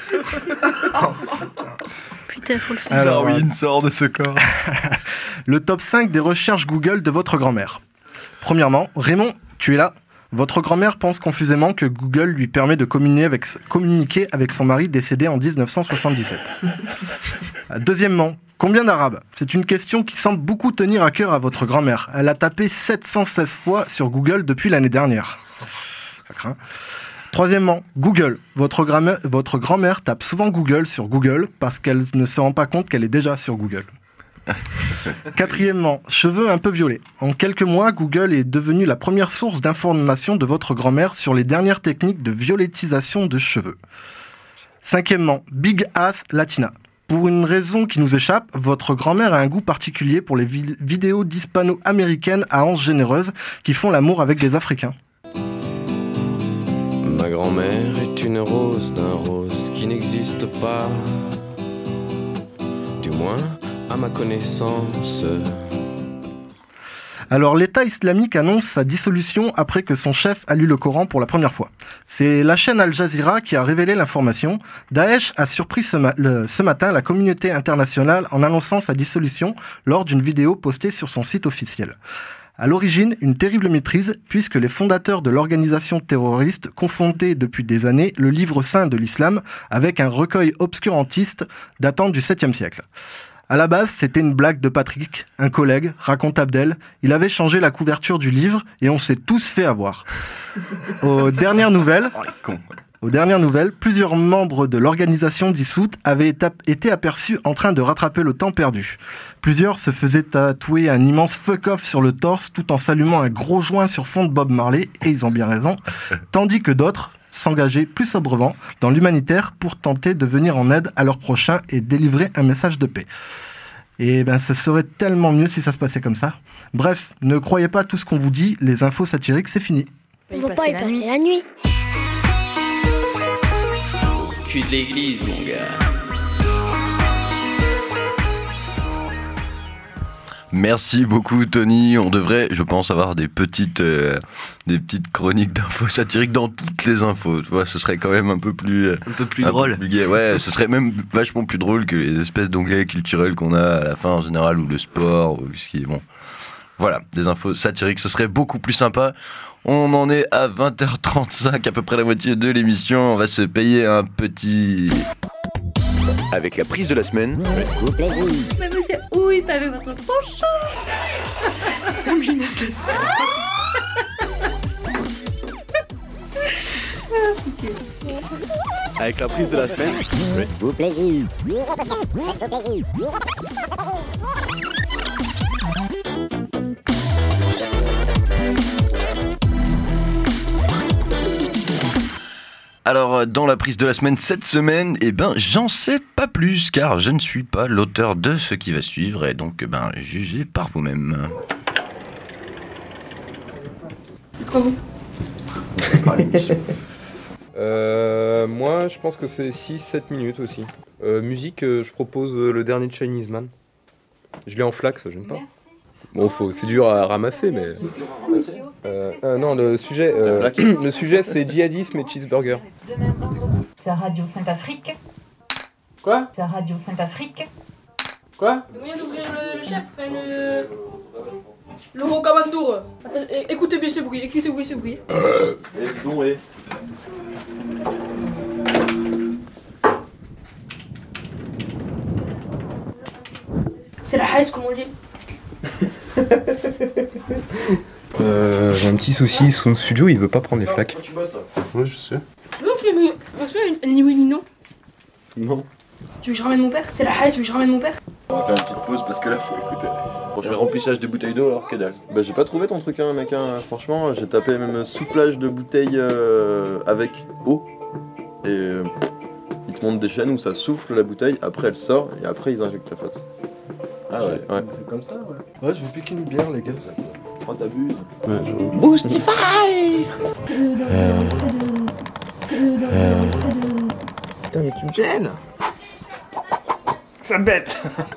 Putain, faut le faire. Alors, Darwin sort de ce corps. Le top 5 des recherches Google de votre grand-mère. Premièrement, Raymond, tu es là. Votre grand-mère pense confusément que Google lui permet de communiquer avec son mari décédé en 1977. Deuxièmement, combien d'arabes ? C'est une question qui semble beaucoup tenir à cœur à votre grand-mère. Elle a tapé 716 fois sur Google depuis l'année dernière. Ça craint. Troisièmement, Google. Votre grand-mère tape souvent Google sur Google parce qu'elle ne se rend pas compte qu'elle est déjà sur Google. Quatrièmement, cheveux un peu violets. En quelques mois, Google est devenu la première source d'information de votre grand-mère sur les dernières techniques de violettisation de cheveux. Cinquièmement, Big Ass Latina. Pour une raison qui nous échappe, votre grand-mère a un goût particulier pour les vidéos d'hispano-américaines à hanches généreuses qui font l'amour avec des Africains. Ma grand-mère est une rose d'un rose qui n'existe pas. Du moins, à ma connaissance. Alors, l'État islamique annonce sa dissolution après que son chef a lu le Coran pour la première fois. C'est la chaîne Al Jazeera qui a révélé l'information. Daesh a surpris ce matin la communauté internationale en annonçant sa dissolution lors d'une vidéo postée sur son site officiel. À l'origine, une terrible maîtrise, puisque les fondateurs de l'organisation terroriste confondaient depuis des années le livre saint de l'islam avec un recueil obscurantiste datant du 7e siècle. À la base, c'était une blague de Patrick, un collègue, raconte Abdel. Il avait changé la couverture du livre et on s'est tous fait avoir. Aux dernières nouvelles, plusieurs membres de l'organisation dissoute avaient été aperçus en train de rattraper le temps perdu. Plusieurs se faisaient tatouer un immense fuck-off sur le torse tout en s'allumant un gros joint sur fond de Bob Marley, et ils ont bien raison, tandis que d'autres s'engager plus sobrement dans l'humanitaire pour tenter de venir en aide à leurs prochains et délivrer un message de paix. Et ben, ce serait tellement mieux si ça se passait comme ça. Bref, ne croyez pas tout ce qu'on vous dit, les infos satiriques, c'est fini. On va pas y passer la nuit. Cul de l'église, mon gars. Merci beaucoup Tony, on devrait, je pense, avoir des petites chroniques d'infos satiriques dans toutes les infos, tu vois, ce serait quand même un peu plus drôle. Ouais, ce serait même vachement plus drôle que les espèces d'onglets culturels qu'on a à la fin en général, ou le sport, ou ce qui est bon. Voilà, des infos satiriques, ce serait beaucoup plus sympa. On en est à 20h35, à peu près la moitié de l'émission. On va se payer un petit... Avec la prise de la semaine. Mais monsieur, oui, avec votre tranchant. Comme je n'ai que ça. Avec la prise de la semaine. Faites-vous plaisir. Alors, dans la prise de la semaine, cette semaine, j'en sais pas plus, car je ne suis pas l'auteur de ce qui va suivre, et donc, jugez par vous-même. Quoi vous? Moi, je pense que c'est 6-7 minutes aussi. Musique, je propose le dernier de Chinese Man. Je l'ai en flac, ça gêne pas. Bon, c'est dur à ramasser, mais... non, le sujet, c'est djihadisme et cheeseburger. C'est Radio Saint-Afrique. Quoi? C'est Radio Saint-Afrique. Quoi? Il y a moyen d'ouvrir le chef, enfin le Rocamandour. Écoutez bien ce bruit, écoutez bien ce bruit. C'est la haisse, comme on dit. J'ai un petit souci, son studio il veut pas prendre les flaques. Ouais, je sais. Non, ni oui ni non. Non. Tu veux que je ramène mon père? C'est la haisse, tu veux que je ramène mon père? On va faire une petite pause parce que là faut écouter. Pour le remplissage de bouteilles d'eau alors que dalle. Bah j'ai pas trouvé ton truc hein mec hein. Franchement j'ai tapé même soufflage de bouteilles avec eau. Et ils te montrent des chaînes où ça souffle la bouteille, après elle sort et après ils injectent la flotte. Ah ouais. C'est comme ça ouais. Ouais je veux plus qu'une bière les gars. Oh t'abuses. Ouais, j'avoue. Boostify. Putain mais tu me gênes. Ça bête.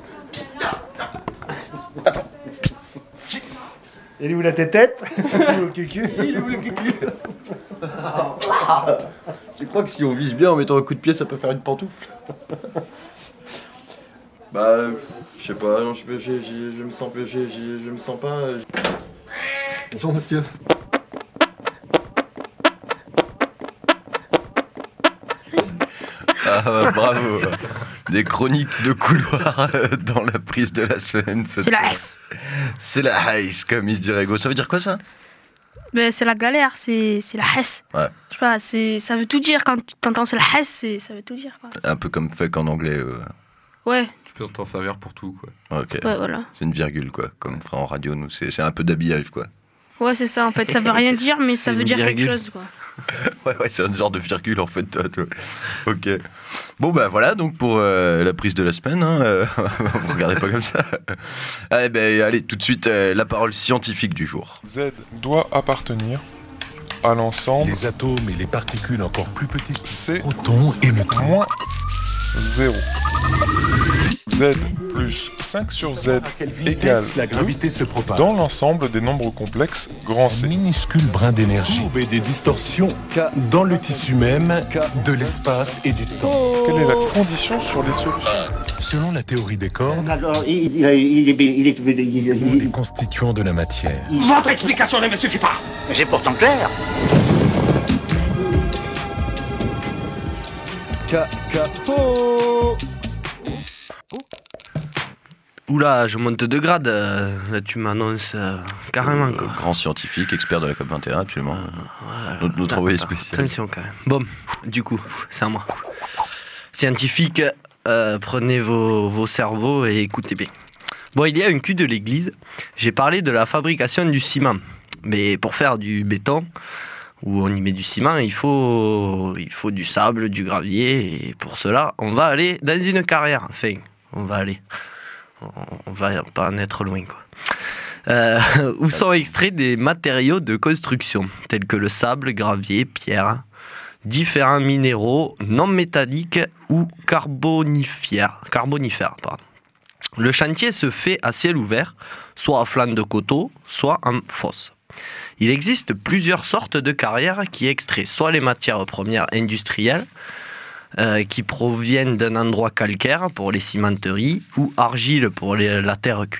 Attends. Il est où la tétette? Il est où le cucu? Il est où le cucu? Tu crois que si on vise bien en mettant un coup de pied, ça peut faire une pantoufle? Bah, je sais pas, non, je me sens pas... Bonjour monsieur. Ah, bravo. Des chroniques de couloir dans la prise de la semaine. C'est la haisse. C'est la haisse, comme il dirait Go. Ça veut dire quoi ça? Ben, c'est la galère, c'est la haisse. Ouais. Je sais pas, ça veut tout dire quand tu t'entends c'est la haisse, ça veut tout dire. Quoi. Un peu comme fuck en anglais. Ouais. Tu peux t'en servir pour tout quoi. Ok. Ouais, voilà. C'est une virgule quoi, comme on fera en radio, nous. C'est un peu d'habillage quoi. Ouais, c'est ça en fait, ça veut rien dire, mais ça veut dire quelque chose quoi. Ouais, c'est un genre de virgule en fait, toi. Ok. Bon, bah voilà, donc pour la prise de la semaine, hein, vous regardez pas comme ça. Allez, tout de suite, la parole scientifique du jour. Z doit appartenir à l'ensemble. Les atomes et les particules encore plus petites. C'est protons et neutrons. Moins 0. Z plus 5 sur Z égale la gravité se propage. Dans l'ensemble des nombres complexes grand C. Un minuscule brin d'énergie et des distorsions dans le tissu même de l'espace et du temps. Quelle est la condition sur les solutions? Selon la théorie des cordes, Alors, il est des constituants de la matière. Votre explication ne me suffit pas. C'est pourtant clair. Oula, je monte de grade, là tu m'annonces carrément quoi. Grand scientifique, expert de la COP21, absolument. Notre envoyé spécial. Attention quand même. Bon, du coup, c'est à moi. Scientifique, prenez vos cerveaux et écoutez bien. Bon, il y a une cul de l'église, j'ai parlé de la fabrication du ciment. Mais pour faire du béton, où on y met du ciment, il faut du sable, du gravier, et pour cela, on va aller dans une carrière. Enfin, on va pas en être loin, quoi. Où sont extraits des matériaux de construction, tels que le sable, gravier, pierre, différents minéraux non métalliques ou carbonifères. Le chantier se fait à ciel ouvert, soit à flanc de coteau, soit en fosse. Il existe plusieurs sortes de carrières qui extraient soit les matières premières industrielles, qui proviennent d'un endroit calcaire pour les cimenteries ou argile pour la terre cuite.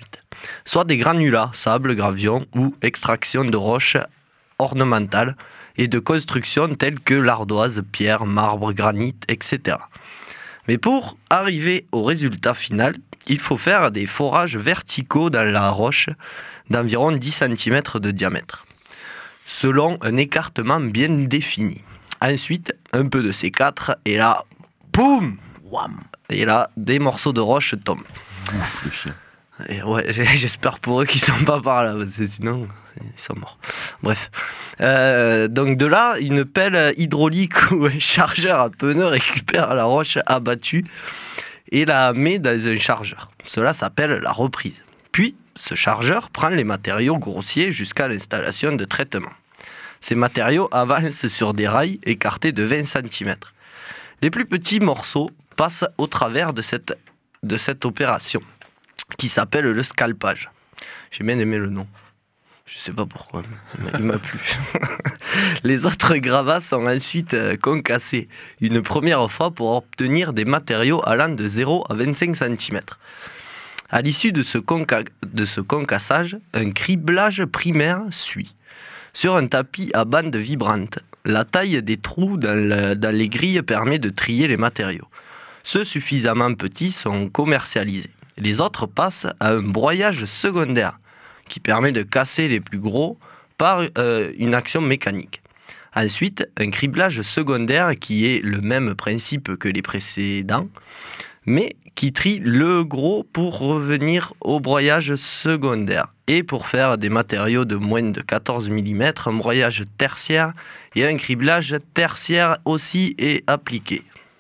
soit des granulats, sable, gravion ou extraction de roches ornementales et de constructions telles que l'ardoise, pierre, marbre, granit, etc. Mais pour arriver au résultat final, il faut faire des forages verticaux dans la roche d'environ 10 cm de diamètre, selon un écartement bien défini. Ensuite, un peu de C4 et là, boum, wham, et là, des morceaux de roche tombent. Ouf, le chien. Et ouais, j'espère pour eux qu'ils sont pas par là, parce que sinon ils sont morts. Bref. Donc de là, une pelle hydraulique ou un chargeur à pneus récupère la roche abattue et la met dans un chargeur. Cela s'appelle la reprise. Puis, ce chargeur prend les matériaux grossiers jusqu'à l'installation de traitement. Ces matériaux avancent sur des rails écartés de 20 cm. Les plus petits morceaux passent au travers de cette opération, qui s'appelle le scalpage. J'ai bien aimé le nom. Je sais pas pourquoi, mais il m'a plu. Les autres gravats sont ensuite concassés une première fois pour obtenir des matériaux allant de 0 à 25 cm. À l'issue de ce concassage, un criblage primaire suit. Sur un tapis à bandes vibrantes, la taille des trous dans les grilles permet de trier les matériaux. Ceux suffisamment petits sont commercialisés. Les autres passent à un broyage secondaire qui permet de casser les plus gros par une action mécanique. Ensuite, un criblage secondaire qui est le même principe que les précédents, mais qui trie le gros pour revenir au broyage secondaire. Et pour faire des matériaux de moins de 14 mm, un broyage tertiaire et un criblage tertiaire aussi est appliqué.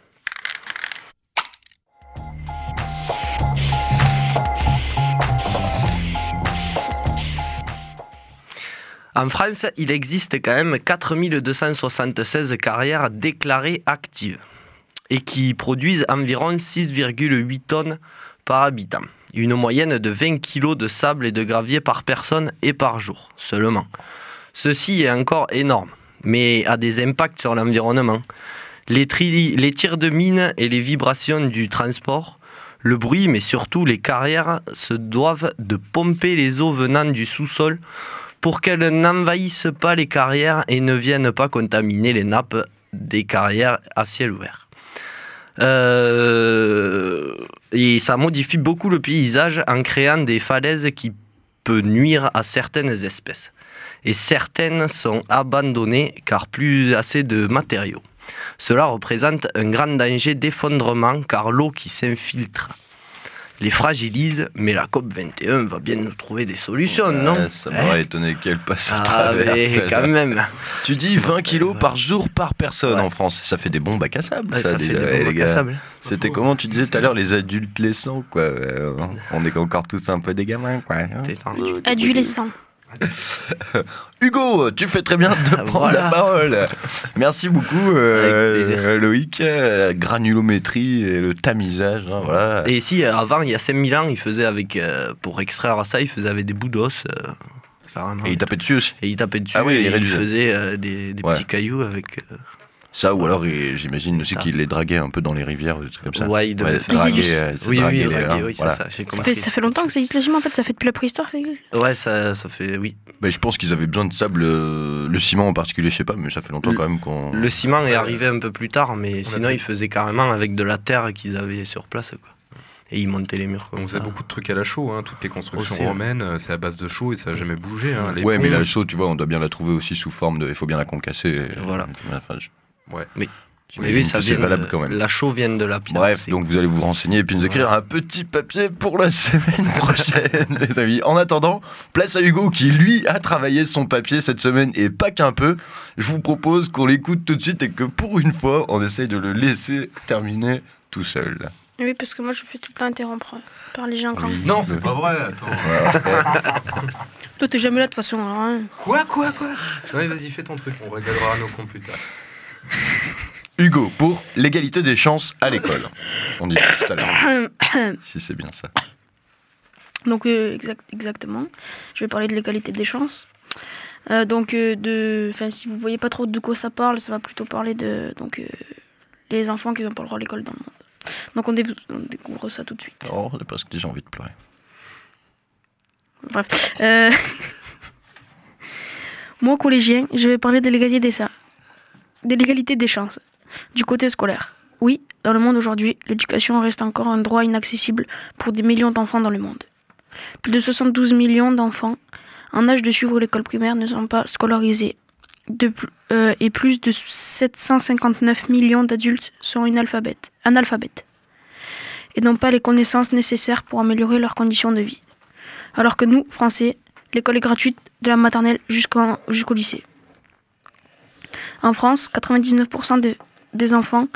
En France, il existe quand même 4276 carrières déclarées actives et qui produisent environ 6,8 tonnes par habitant. Une moyenne de 20 kg de sable et de gravier par personne et par jour seulement. Ceci est encore énorme, mais a des impacts sur l'environnement. Les tirs de mine et les vibrations du transport, le bruit, mais surtout les carrières se doivent de pomper les eaux venant du sous-sol pour qu'elles n'envahissent pas les carrières et ne viennent pas contaminer les nappes des carrières à ciel ouvert. Et ça modifie beaucoup le paysage en créant des falaises qui peuvent nuire à certaines espèces. Et certaines sont abandonnées car plus assez de matériaux. Cela représente un grand danger d'effondrement car l'eau qui s'infiltre les fragilise, mais la COP21 va bien nous trouver des solutions, non ? Ça m'aurait étonné qu'elle passe à travers. Mais quand même. Tu dis 20 kilos par jour par personne en France. Ça fait des bons bacs à sable, ça fait déjà, des bons bacs à sable. C'était comment tu disais tout à l'heure, les adolescents, quoi. On est encore tous un peu des gamins, quoi. Adolescents. Hugo, tu fais très bien de prendre la parole. Merci beaucoup, Loïc. Granulométrie et le tamisage. Hein, voilà. Et ici, avant, il y a 5000 ans, il faisait pour extraire ça, il faisait avec des bouts d'os. Et il tapait dessus aussi. Et il tapait dessus. Ah oui, il faisait des petits cailloux avec. Ça, ou alors j'imagine aussi qu'il les draguait un peu dans les rivières, des trucs comme ça. Ouais, il devait faire draguer. Oui, c'est ça. Ça fait longtemps que ça existe le ciment, en fait, ça fait depuis la préhistoire. Ouais, ça fait, oui. Bah, je pense qu'ils avaient besoin de sable, le ciment en particulier, je sais pas, mais ça fait longtemps quand même qu'on... Le ciment est arrivé un peu plus tard, mais sinon ils faisaient carrément avec de la terre qu'ils avaient sur place, quoi. Et ils montaient les murs comme ça. On faisait beaucoup de trucs à la chaux, hein. Toutes les constructions romaines, c'est à base de chaux et ça n'a jamais bougé. Hein. Ouais, mais la chaux, tu vois, on doit bien la trouver aussi sous forme de... Il faut bien la concasser. Voilà. Ouais. Mais oui, ça c'est valable quand même. La chaux vient de la pierre. Bref, donc vous allez vous renseigner et puis nous écrire un petit papier pour la semaine prochaine, les amis. En attendant, place à Hugo qui, lui, a travaillé son papier cette semaine et pas qu'un peu. Je vous propose qu'on l'écoute tout de suite et que pour une fois, on essaye de le laisser terminer tout seul. Oui, parce que moi, je fais tout le temps interrompre par les gens quand même. Non, c'est pas vrai, attends. Toi, t'es jamais là de toute façon. Alors, hein. Quoi Ouais, vas-y, fais ton truc, on regardera nos comptes plus tard. Hugo, pour l'égalité des chances à l'école. On dit tout à l'heure. Si c'est bien ça. Donc, exactement. Je vais parler de l'égalité des chances. Si vous voyez pas trop de quoi ça parle, ça va plutôt parler de les enfants qui n'ont pas le droit à l'école dans le monde. Donc, on découvre ça tout de suite. Oh, c'est parce que j'ai envie de pleurer. Bref. Moi, collégien, je vais parler de l'égalité des chances du côté scolaire. Oui, dans le monde aujourd'hui, l'éducation reste encore un droit inaccessible pour des millions d'enfants dans le monde. Plus de 72 millions d'enfants en âge de suivre l'école primaire ne sont pas scolarisés. Et plus de 759 millions d'adultes sont analphabètes et n'ont pas les connaissances nécessaires pour améliorer leurs conditions de vie. Alors que nous, Français, l'école est gratuite de la maternelle jusqu'au lycée. En France, 99% des enfants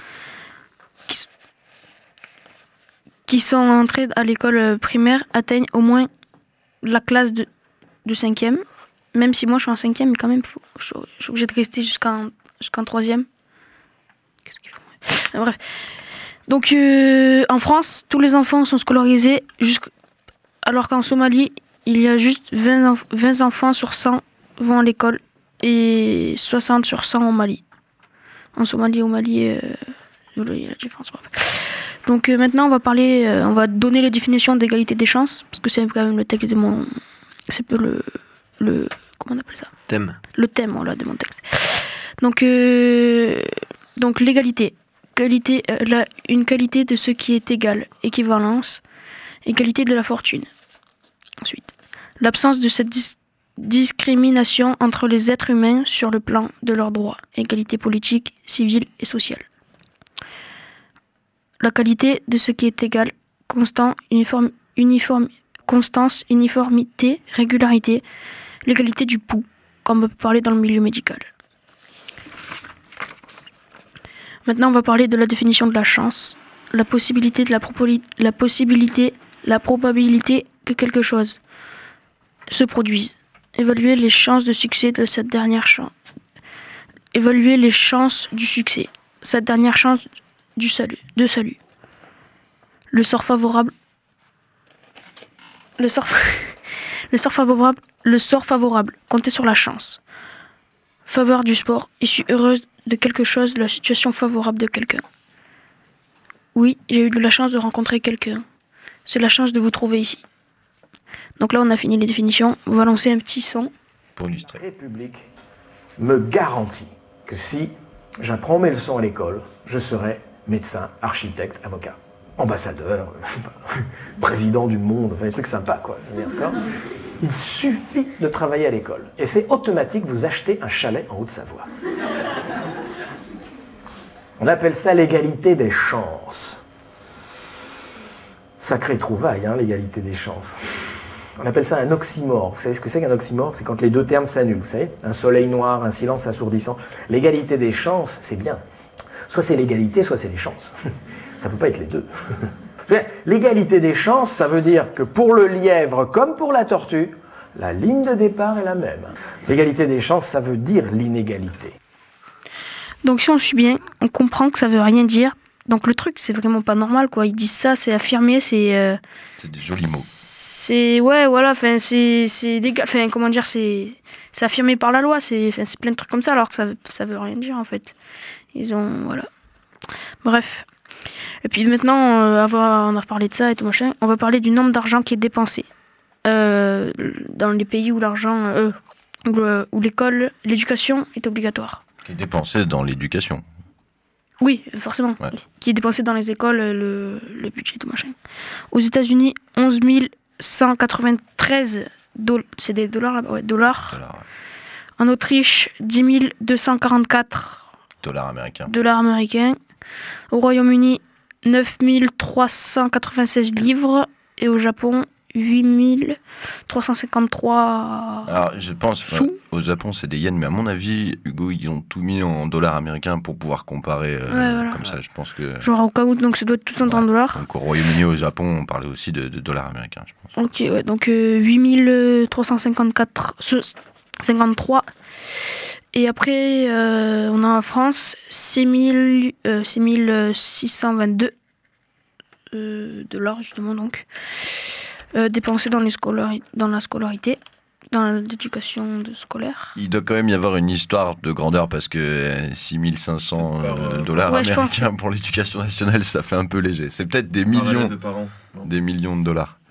qui sont entrés à l'école primaire atteignent au moins la classe de 5e. Même si moi je suis en 5e, mais quand même, je suis obligée de rester jusqu'en 3e. Qu'est-ce qu'ils font ? Bref. Donc en France, tous les enfants sont scolarisés, alors qu'en Somalie, il y a juste 20 enfants sur 100 vont à l'école et 60 sur 100 au Mali. En Somalie, au Mali, il y a la différence. Bref. Donc maintenant, on va donner les définitions d'égalité des chances, parce que c'est quand même le texte de mon... C'est peu le comment on appelle ça ? Thème. Le thème, voilà, de mon texte. Donc l'égalité. Une qualité de ce qui est égal. Équivalence. Égalité de la fortune. Ensuite, l'absence de cette discrimination entre les êtres humains sur le plan de leurs droits. Égalité politique, civile et sociale. La qualité de ce qui est égal. Constance, uniformité, régularité. L'égalité du pouls, comme on peut parler dans le milieu médical. Maintenant, on va parler de la définition de la chance, la probabilité que quelque chose se produise. Évaluer les chances de succès de cette dernière chance. Évaluer les chances du succès, cette dernière chance de salut. Le sort favorable. Le sort favorable, comptez sur la chance. Faveur du sport, issue heureuse de quelque chose, de la situation favorable de quelqu'un. Oui, j'ai eu de la chance de rencontrer quelqu'un. C'est la chance de vous trouver ici. Donc là, on a fini les définitions. On va lancer un petit son. Pour illustrer. La République me garantit que si j'apprends mes leçons à l'école, je serai médecin, architecte, avocat, ambassadeur, président du monde, enfin des trucs sympas, quoi. Il suffit de travailler à l'école. Et c'est automatique, vous achetez un chalet en Haute-Savoie. On appelle ça l'égalité des chances. Sacrée trouvaille, hein, l'égalité des chances. On appelle ça un oxymore. Vous savez ce que c'est qu'un oxymore ? C'est quand les deux termes s'annulent, vous savez ? Un soleil noir, un silence assourdissant. L'égalité des chances, c'est bien. Soit c'est l'égalité, soit c'est les chances. Ça ne peut pas être les deux. L'égalité des chances, ça veut dire que pour le lièvre comme pour la tortue, la ligne de départ est la même. L'égalité des chances, ça veut dire l'inégalité. Donc si on suit bien, on comprend que ça veut rien dire. Donc le truc, c'est vraiment pas normal, quoi. Ils disent ça, c'est affirmé, c'est... C'est des jolis mots. C'est... Ouais, voilà, enfin, c'est légal, enfin, comment dire, c'est affirmé par la loi, c'est plein de trucs comme ça, alors que ça veut rien dire, en fait. Ils ont... Voilà. Bref. Et puis maintenant, on a parlé de ça et tout machin, on va parler du nombre d'argent qui est dépensé. Dans les pays où l'argent... où l'éducation est obligatoire. Qui est dépensé dans l'éducation. Oui, forcément. Ouais. Qui est dépensé dans les écoles, le budget, tout machin. Aux États-Unis, 11 193 c'est des dollars, ouais, dollars. En Autriche, 10 244 dollars américains. Au Royaume-Uni, 9 396 livres. Et au Japon, 8 353 Alors, je pense, au Japon, c'est des yens, mais à mon avis, Hugo, ils ont tout mis en dollars américains pour pouvoir comparer voilà. Comme ça, je pense que... Genre au cas où, donc ça doit être tout en dollars. Donc au Royaume-Uni, au Japon, on parlait aussi de dollars américains, je pense. Ok, ouais, donc 8 353. Et après, on a en France 6 622 dollars, justement, donc. Dépensés dans la scolarité, dans l'éducation scolaire. Il doit quand même y avoir une histoire de grandeur parce que 6500 dollars américains pour l'éducation nationale, ça fait un peu léger. C'est peut-être des millions de dollars.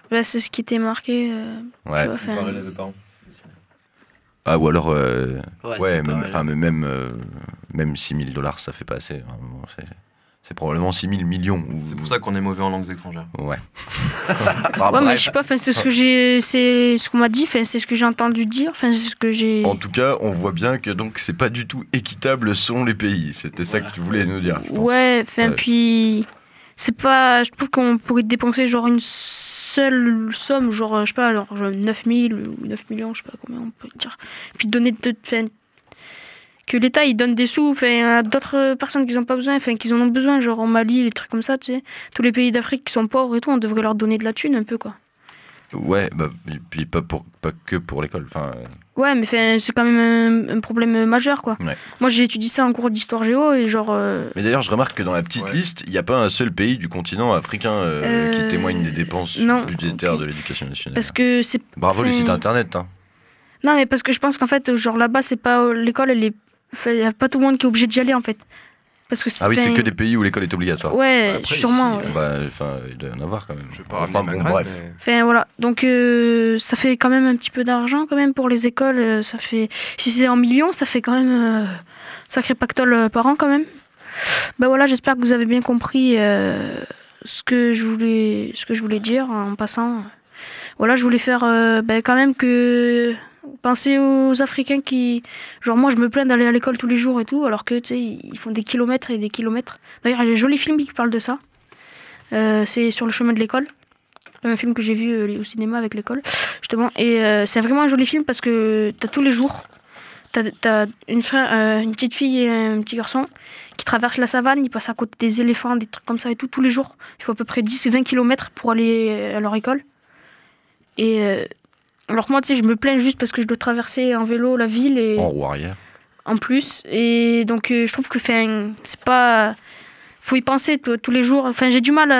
Bah, c'est ce qui était marqué. Ouais. Tu vois, enfin, Par élève et parents. Ah, ou alors, c'est même, pareil. mais même $6 000, ça fait pas assez. Vraiment, c'est probablement 6 000 millions. C'est pour ça qu'on est mauvais en langues étrangères. Ouais. ouais, mais je sais pas, enfin, c'est ce qu'on m'a dit, enfin, c'est ce que j'ai entendu dire, enfin, c'est ce que j'ai. En tout cas, on voit bien que donc c'est pas du tout équitable selon les pays. C'était ça que tu voulais nous dire. je pense. Ouais, enfin, Ouais. puis c'est pas. Je trouve qu'on pourrait dépenser genre une seule somme, genre, je sais pas, genre 9 000 ou 9 millions, je sais pas combien on peut dire. Puis donner enfin, que l'État il donne des sous enfin, à d'autres personnes qui n'ont pas besoin, enfin, qui en ont besoin, genre au Mali, les trucs comme ça, tu sais. Tous les pays d'Afrique qui sont pauvres et tout, on devrait leur donner de la thune un peu, quoi. Ouais, bah, et puis pas que pour l'école. Enfin, Ouais, mais enfin, c'est quand même un problème majeur, quoi. ouais. Moi, j'ai étudié ça en cours d'histoire géo et genre. Mais d'ailleurs, je remarque que dans la petite liste, il n'y a pas un seul pays du continent africain qui témoigne des dépenses non, budgétaires de l'éducation nationale. Parce que c'est. Bravo les enfin, sites internet. Hein. Non, mais parce que je pense qu'en fait, genre là-bas, c'est pas l'école, elle est. Enfin, y a pas tout le monde qui est obligé d'y aller, en fait. Parce que Ah oui, enfin, c'est que des pays où l'école est obligatoire. Ouais, Après, sûrement. ici, ouais. Bah, enfin, il doit y en avoir quand même. Je vais pas ramener ma bon, graine, bref. mais- Enfin, voilà. Donc, ça fait quand même un petit peu d'argent, quand même, pour les écoles. Ça fait. Si c'est en millions, ça fait quand même. Sacré pactole par an, quand même. Bah voilà, j'espère que vous avez bien compris ce que je voulais dire en passant. Voilà, je voulais faire quand même que. Penser aux Africains qui. Genre, moi, je me plains d'aller à l'école tous les jours et tout, alors que, tu sais, ils font des kilomètres et des kilomètres. D'ailleurs, il y a un joli film qui parle de ça. C'est Sur le chemin de l'école. Un film que j'ai vu au cinéma avec l'école, justement. Et c'est vraiment un joli film parce que t'as tous les jours. T'as une petite fille et un petit garçon qui traversent la savane, ils passent à côté des éléphants, des trucs comme ça et tout, tous les jours. Il faut à peu près 10-20 kilomètres pour aller à leur école. Et. Alors moi, tu sais, je me plains juste parce que je dois traverser en vélo la ville et En roue arrière. en plus. Et donc, je trouve que c'est pas... Faut y penser tous les jours. Enfin, j'ai du mal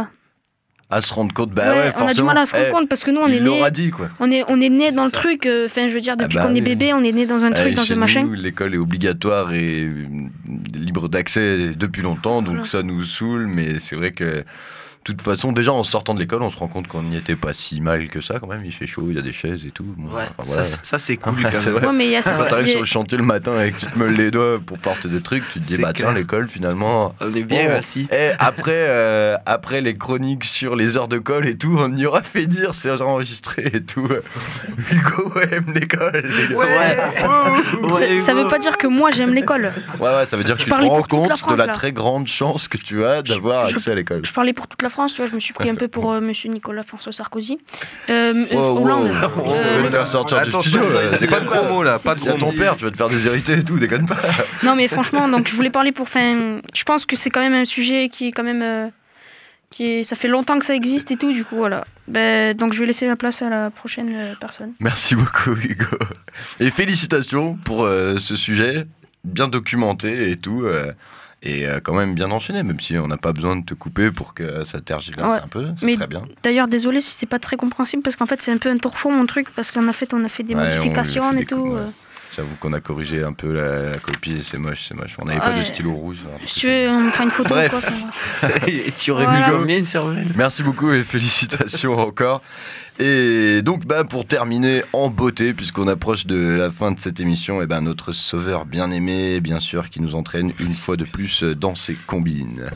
À se rendre compte, bah ouais, on a du forcément. mal à se rendre compte parce que nous, on est il né... l'aura dit, quoi. On est né dans le truc. Enfin, je veux dire, depuis bah qu'on est oui. bébé, on est né dans un truc, dans Chez un machin. nous, l'école est obligatoire et libre d'accès depuis longtemps, donc Voilà. ça nous saoule, mais c'est vrai que de toute façon, déjà en sortant de l'école, on se rend compte qu'on n'y était pas si mal que ça quand même. Il fait chaud, il y a des chaises et tout. Bon, Ouais, enfin, voilà. ça, c'est cool, Ouais, quand c'est même. vrai. Ouais, mais il y a ça, Quand t'arrives il y a- sur le chantier le matin et que tu te meules les doigts pour porter des trucs, tu te dis C'est bah tiens, clair. l'école finalement. On est bien Bon. assis. Et après les chroniques sur les heures de colle et tout, on y aura fait dire, c'est enregistré et tout. Hugo aime l'école. les gars. Ça veut pas dire que moi, j'aime l'école. Ouais, ça veut dire que Je tu te parlais rends pour toute la compte France, de la là. très grande chance que tu as d'avoir je- accès à l'école. Je parlais pour toute la France, tu vois, je me suis pris un peu pour monsieur Nicolas François Sarkozy. Wow, Hollande. wow. On va te faire sortir du Attention, studio. c'est pas de gros mots, là, pas de Il y a gros ton mots. père, tu vas te faire déshériter et tout, déconne pas. Non, mais franchement, donc je voulais parler pour. Enfin, je pense que c'est quand même un sujet qui est quand même. Ça fait longtemps que ça existe et tout, du coup, voilà. Donc je vais laisser ma place à la prochaine personne. Merci beaucoup Hugo. Et félicitations pour ce sujet bien documenté et tout. Et quand même bien enchaîné, même si on n'a pas besoin de te couper pour que ça tergiverse Ouais. un peu. C'est Mais très bien. d'ailleurs, désolé si c'est pas très compréhensible, parce qu'en fait, c'est un peu un torchon mon truc, parce qu'on a fait des Ouais, modifications on lui a fait et des tout. coups, J'avoue qu'on a corrigé un peu la copie et c'est moche. On n'avait pas de Ouais. stylo rouge. alors, Si tu veux, on mettra une photo Bref. ou quoi. enfin, Et tu aurais Voilà. mis combien une cervelle? Merci beaucoup et félicitations encore. Et donc pour terminer en beauté, puisqu'on approche de la fin de cette émission, et notre sauveur bien aimé, bien sûr, qui nous entraîne une fois de plus dans ses combines.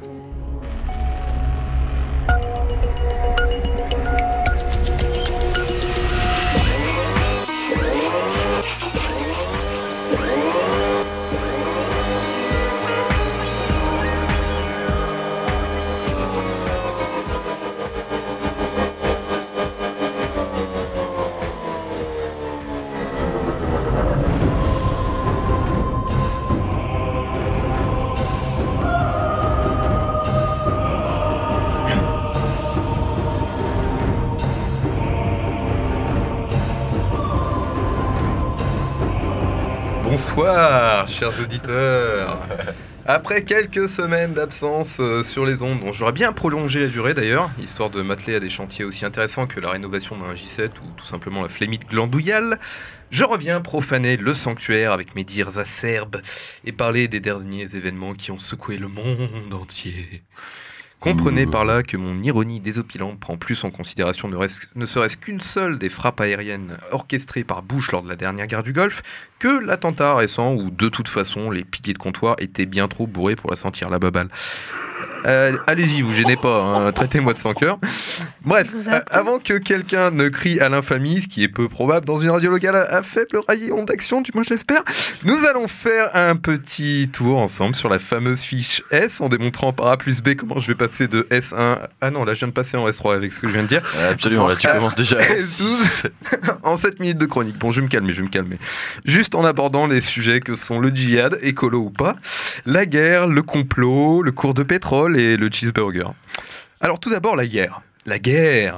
Bonsoir, chers auditeurs. Après quelques semaines d'absence sur les ondes, dont j'aurais bien prolongé la durée d'ailleurs, histoire de m'atteler à des chantiers aussi intéressants que la rénovation d'un J7 ou tout simplement la flémite glandouillale, je reviens profaner le sanctuaire avec mes dires acerbes et parler des derniers événements qui ont secoué le monde entier. Comprenez par là que mon ironie désopilante prend plus en considération ne serait-ce qu'une seule des frappes aériennes orchestrées par Bush lors de la dernière guerre du Golfe que l'attentat récent où de toute façon les piliers de comptoir étaient bien trop bourrés pour la sentir la babale. Allez-y, vous gênez pas, hein, traitez-moi de sans cœur. Bref, avant que quelqu'un ne crie à l'infamie, ce qui est peu probable dans une radio locale à faible rayon d'action, du moins je l'espère, nous allons faire un petit tour ensemble sur la fameuse fiche S en démontrant par A plus B comment je vais passer de S1... Ah non, là je viens de passer en S3 avec ce que je viens de dire. Absolument, là tu commences déjà à S12 en 7 minutes de chronique. Bon, je vais me calmer. Juste en abordant les sujets que sont le djihad, écolo ou pas, la guerre, le complot, le cours de pétrole et le cheeseburger. Alors tout d'abord la guerre. La guerre,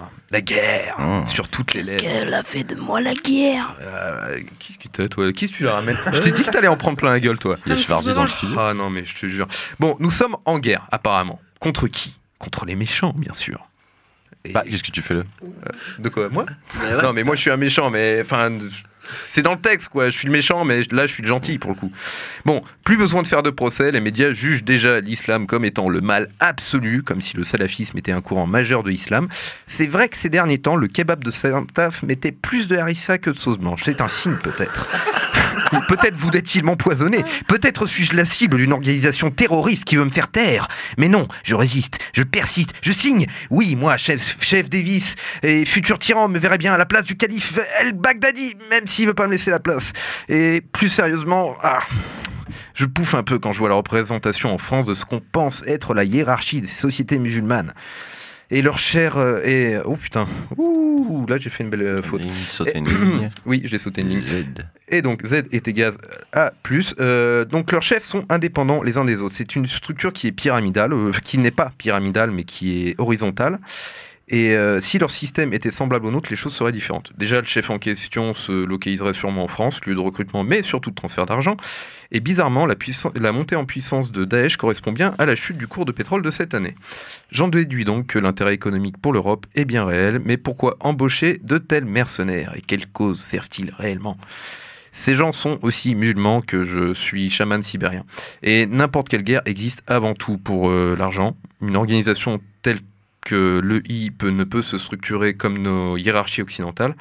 sur toutes les lèvres. Qu'est-ce qu'elle a fait de moi la guerre? Qui t'es, toi? Qui tu la ramènes? Je t'ai dit que t'allais en prendre plein la gueule, toi. Il y a Schwarzy dans le studio. Ah non, mais je te jure. Bon, nous sommes en guerre, apparemment. Contre qui? Contre les méchants, bien sûr. Et... Bah, qu'est-ce que tu fais là? De quoi? Moi? Non, mais moi je suis un méchant, mais enfin... C'est dans le texte, quoi. Je suis le méchant, mais là, je suis le gentil, pour le coup. Bon, plus besoin de faire de procès. Les médias jugent déjà l'islam comme étant le mal absolu, comme si le salafisme était un courant majeur de l'islam. C'est vrai que ces derniers temps, le kebab de Saint-Taf mettait plus de harissa que de sauce blanche. C'est un signe, peut-être. Peut-être voulait-il m'empoisonner. Peut-être suis-je la cible d'une organisation terroriste qui veut me faire taire. Mais non, je résiste, je persiste, je signe. Oui, moi, chef Davis et futur tyran, me verrait bien à la place du calife El-Baghdadi, même s'il veut pas me laisser la place. Et plus sérieusement, je pouffe un peu quand je vois la représentation en France de ce qu'on pense être la hiérarchie des sociétés musulmanes. Et leur chair est... Oh putain. Ouh, là j'ai fait une belle faute. Oui, je l'ai sauté une ligne. Z. Et donc Z est égal à plus. Donc leurs chefs sont indépendants les uns des autres. C'est une structure qui est pyramidale, qui n'est pas pyramidale mais qui est horizontale. Et si leur système était semblable au nôtre, les choses seraient différentes. Déjà, le chef en question se localiserait sûrement en France, lieu de recrutement, mais surtout de transfert d'argent. Et bizarrement, la montée en puissance de Daesh correspond bien à la chute du cours de pétrole de cette année. J'en déduis donc que l'intérêt économique pour l'Europe est bien réel, mais pourquoi embaucher de tels mercenaires? Et quelle cause servent-ils réellement? Ces gens sont aussi musulmans que je suis chaman sibérien. Et n'importe quelle guerre existe avant tout pour l'argent. Une organisation telle que l'EI ne peut se structurer comme nos hiérarchies occidentales.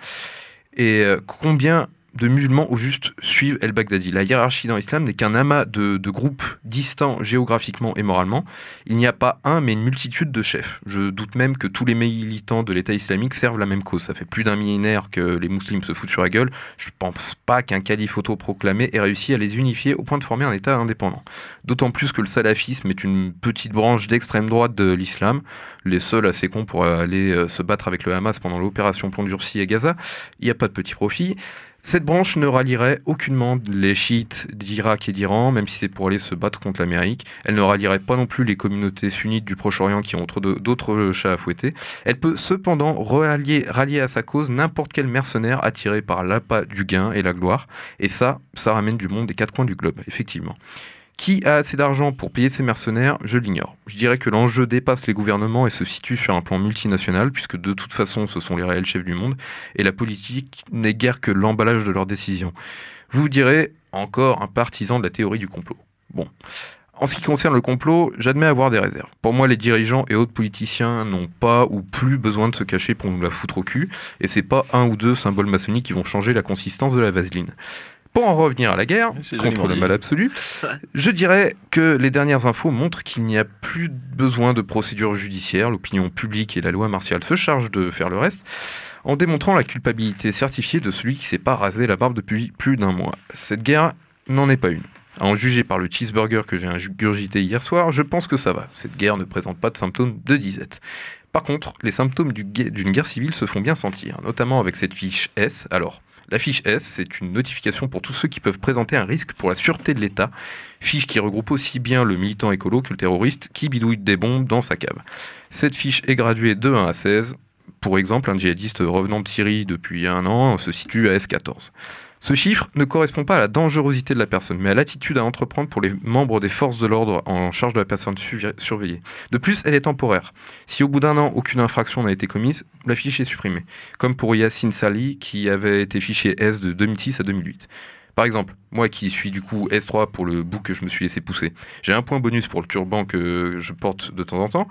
Et combien de musulmans au juste suivent El-Baghdadi? La hiérarchie dans l'islam n'est qu'un amas de groupes distants géographiquement et moralement. Il n'y a pas un, mais une multitude de chefs. Je doute même que tous les militants de l'État islamique servent la même cause. Ça fait plus d'un millénaire que les musulmans se foutent sur la gueule. Je ne pense pas qu'un calife autoproclamé ait réussi à les unifier au point de former un État indépendant. D'autant plus que le salafisme est une petite branche d'extrême droite de l'islam. Les seuls assez cons pour aller se battre avec le Hamas pendant l'opération Plomb durci à Gaza. Il n'y a pas de petit profit. Cette branche ne rallierait aucunement les chiites d'Irak et d'Iran, même si c'est pour aller se battre contre l'Amérique. Elle ne rallierait pas non plus les communautés sunnites du Proche-Orient qui ont d'autres chats à fouetter. Elle peut cependant rallier à sa cause n'importe quel mercenaire attiré par l'appât du gain et la gloire. Et ça ramène du monde des quatre coins du globe, effectivement. Qui a assez d'argent pour payer ses mercenaires? Je l'ignore. Je dirais que l'enjeu dépasse les gouvernements et se situe sur un plan multinational, puisque de toute façon ce sont les réels chefs du monde, et la politique n'est guère que l'emballage de leurs décisions. Vous direz, encore un partisan de la théorie du complot. Bon. En ce qui concerne le complot, j'admets avoir des réserves. Pour moi, les dirigeants et autres politiciens n'ont pas ou plus besoin de se cacher pour nous la foutre au cul, et c'est pas un ou deux symboles maçonniques qui vont changer la consistance de la vaseline. Pour en revenir à la guerre, contre le mal absolu, je dirais que les dernières infos montrent qu'il n'y a plus besoin de procédure judiciaire. L'opinion publique et la loi martiale se chargent de faire le reste, en démontrant la culpabilité certifiée de celui qui s'est pas rasé la barbe depuis plus d'un mois. Cette guerre n'en est pas une. À en juger par le cheeseburger que j'ai ingurgité hier soir, je pense que ça va. Cette guerre ne présente pas de symptômes de disette. Par contre, les symptômes d'une guerre civile se font bien sentir, notamment avec cette fiche S. Alors, la fiche S, c'est une notification pour tous ceux qui peuvent présenter un risque pour la sûreté de l'État, fiche qui regroupe aussi bien le militant écolo que le terroriste qui bidouille des bombes dans sa cave. Cette fiche est graduée de 1 à 16. Pour exemple, un djihadiste revenant de Syrie depuis un an se situe à S14. Ce chiffre ne correspond pas à la dangerosité de la personne, mais à l'attitude à entreprendre pour les membres des forces de l'ordre en charge de la personne surveillée. De plus, elle est temporaire. Si au bout d'un an, aucune infraction n'a été commise, la fiche est supprimée. Comme pour Yassine Sali, qui avait été fiché S de 2006 à 2008. Par exemple, moi qui suis du coup S3 pour le bouc que je me suis laissé pousser, j'ai un point bonus pour le turban que je porte de temps en temps.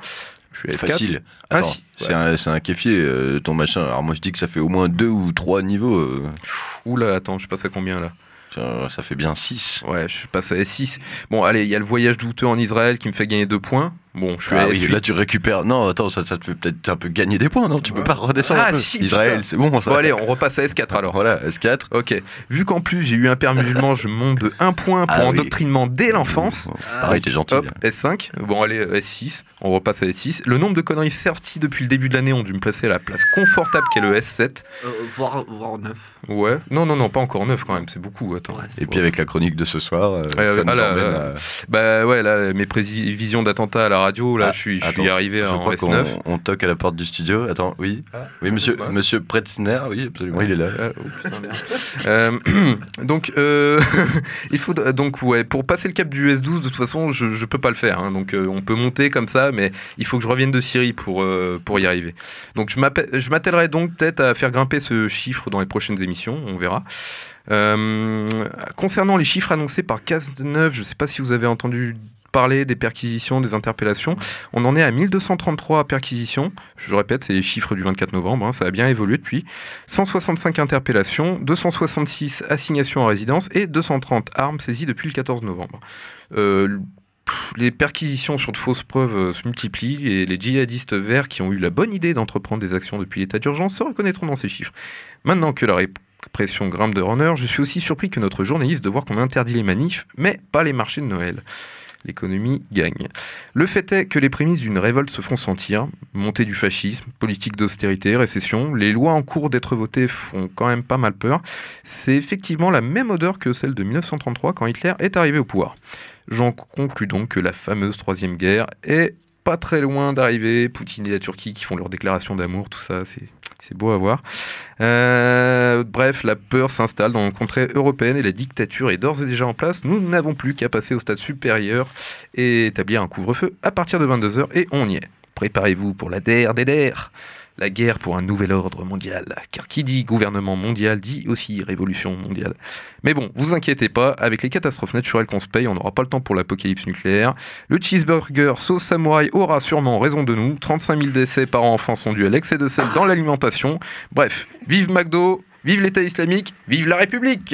Je suis à S4. Facile. Ah, Attends, si, c'est un kéfier, ton machin. Alors moi je dis que ça fait au moins 2 ou 3 niveaux. Oula, attends, je passe à combien là ? Ça fait bien 6. Ouais, je passe à S6. Bon, allez, il y a le voyage douteux en Israël qui me fait gagner 2 points. Bon, je suis à S8. Là tu récupères. Non, attends, ça te fait peut-être un peu gagner des points, non ? Tu peux pas redescendre un peu. Si, Israël, putain. c'est bon ça. Bon, allez, on repasse à S4 alors. Voilà, S4. Ok. Vu qu'en plus j'ai eu un père musulman, je monte de 1 point pour endoctrinement dès l'enfance. Pareil, t'es gentil. Hop, S5. Bon, allez, S6. On repasse à S6. Le nombre de conneries sorties depuis le début de l'année ont dû me placer à la place confortable qu'est le S7. Voire 9. Ouais. Non, pas encore 9 quand même, c'est beaucoup. Attends. Ouais, et puis avec la chronique de ce soir, ça nous emmène à... Bah ouais, là, mes prévisions d'attentat à la radio, là, je suis arrivé en S9. On toque à la porte du studio. Attends, oui. Oui, monsieur Pretzner, oui, absolument, il est là. Donc, il faut pour passer le cap du S12, de toute façon, je peux pas le faire. Hein, donc, on peut monter comme ça, mais il faut que je revienne de Syrie pour y arriver. Donc, je m'attellerai donc peut-être à faire grimper ce chiffre dans les prochaines émissions. On verra. Concernant les chiffres annoncés par Cazeneuve, je sais pas si vous avez entendu parler des perquisitions, des interpellations. On en est à 1233 perquisitions. Je répète, c'est les chiffres du 24 novembre. Hein, ça a bien évolué depuis. 165 interpellations, 266 assignations en résidence et 230 armes saisies depuis le 14 novembre. Les perquisitions sur de fausses preuves se multiplient et les djihadistes verts qui ont eu la bonne idée d'entreprendre des actions depuis l'état d'urgence se reconnaîtront dans ces chiffres. Maintenant que la répression grimpe de runner, je suis aussi surpris que notre journaliste de voir qu'on interdit les manifs, mais pas les marchés de Noël. L'économie gagne. Le fait est que les prémices d'une révolte se font sentir. Montée du fascisme, politique d'austérité, récession, les lois en cours d'être votées font quand même pas mal peur. C'est effectivement la même odeur que celle de 1933 quand Hitler est arrivé au pouvoir. J'en conclus donc que la fameuse Troisième Guerre est pas très loin d'arriver. Poutine et la Turquie qui font leur déclaration d'amour, tout ça, c'est beau à voir. Bref, la peur s'installe dans nos contrées européennes et la dictature est d'ores et déjà en place. Nous n'avons plus qu'à passer au stade supérieur et établir un couvre-feu à partir de 22h et on y est. Préparez-vous pour la DER des DER. La guerre pour un nouvel ordre mondial. Car qui dit gouvernement mondial dit aussi révolution mondiale. Mais bon, vous inquiétez pas, avec les catastrophes naturelles qu'on se paye, on n'aura pas le temps pour l'apocalypse nucléaire. Le cheeseburger sauce samouraï aura sûrement raison de nous. 35 000 décès par an en France sont dus à l'excès de sel dans l'alimentation. Bref, vive McDo, vive l'État islamique, vive la République!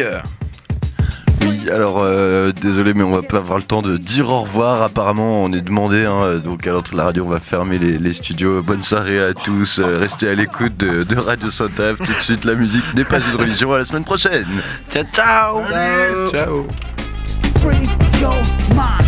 Oui, alors désolé mais on va pas avoir le temps de dire au revoir, apparemment on est demandé, hein, donc à l'entrée de la radio on va fermer les studios. Bonne soirée à tous, restez à l'écoute de Radio Saint-Ave. Tout de suite la musique n'est pas une religion, à la semaine prochaine. Ciao ciao. Ciao. Free your mind.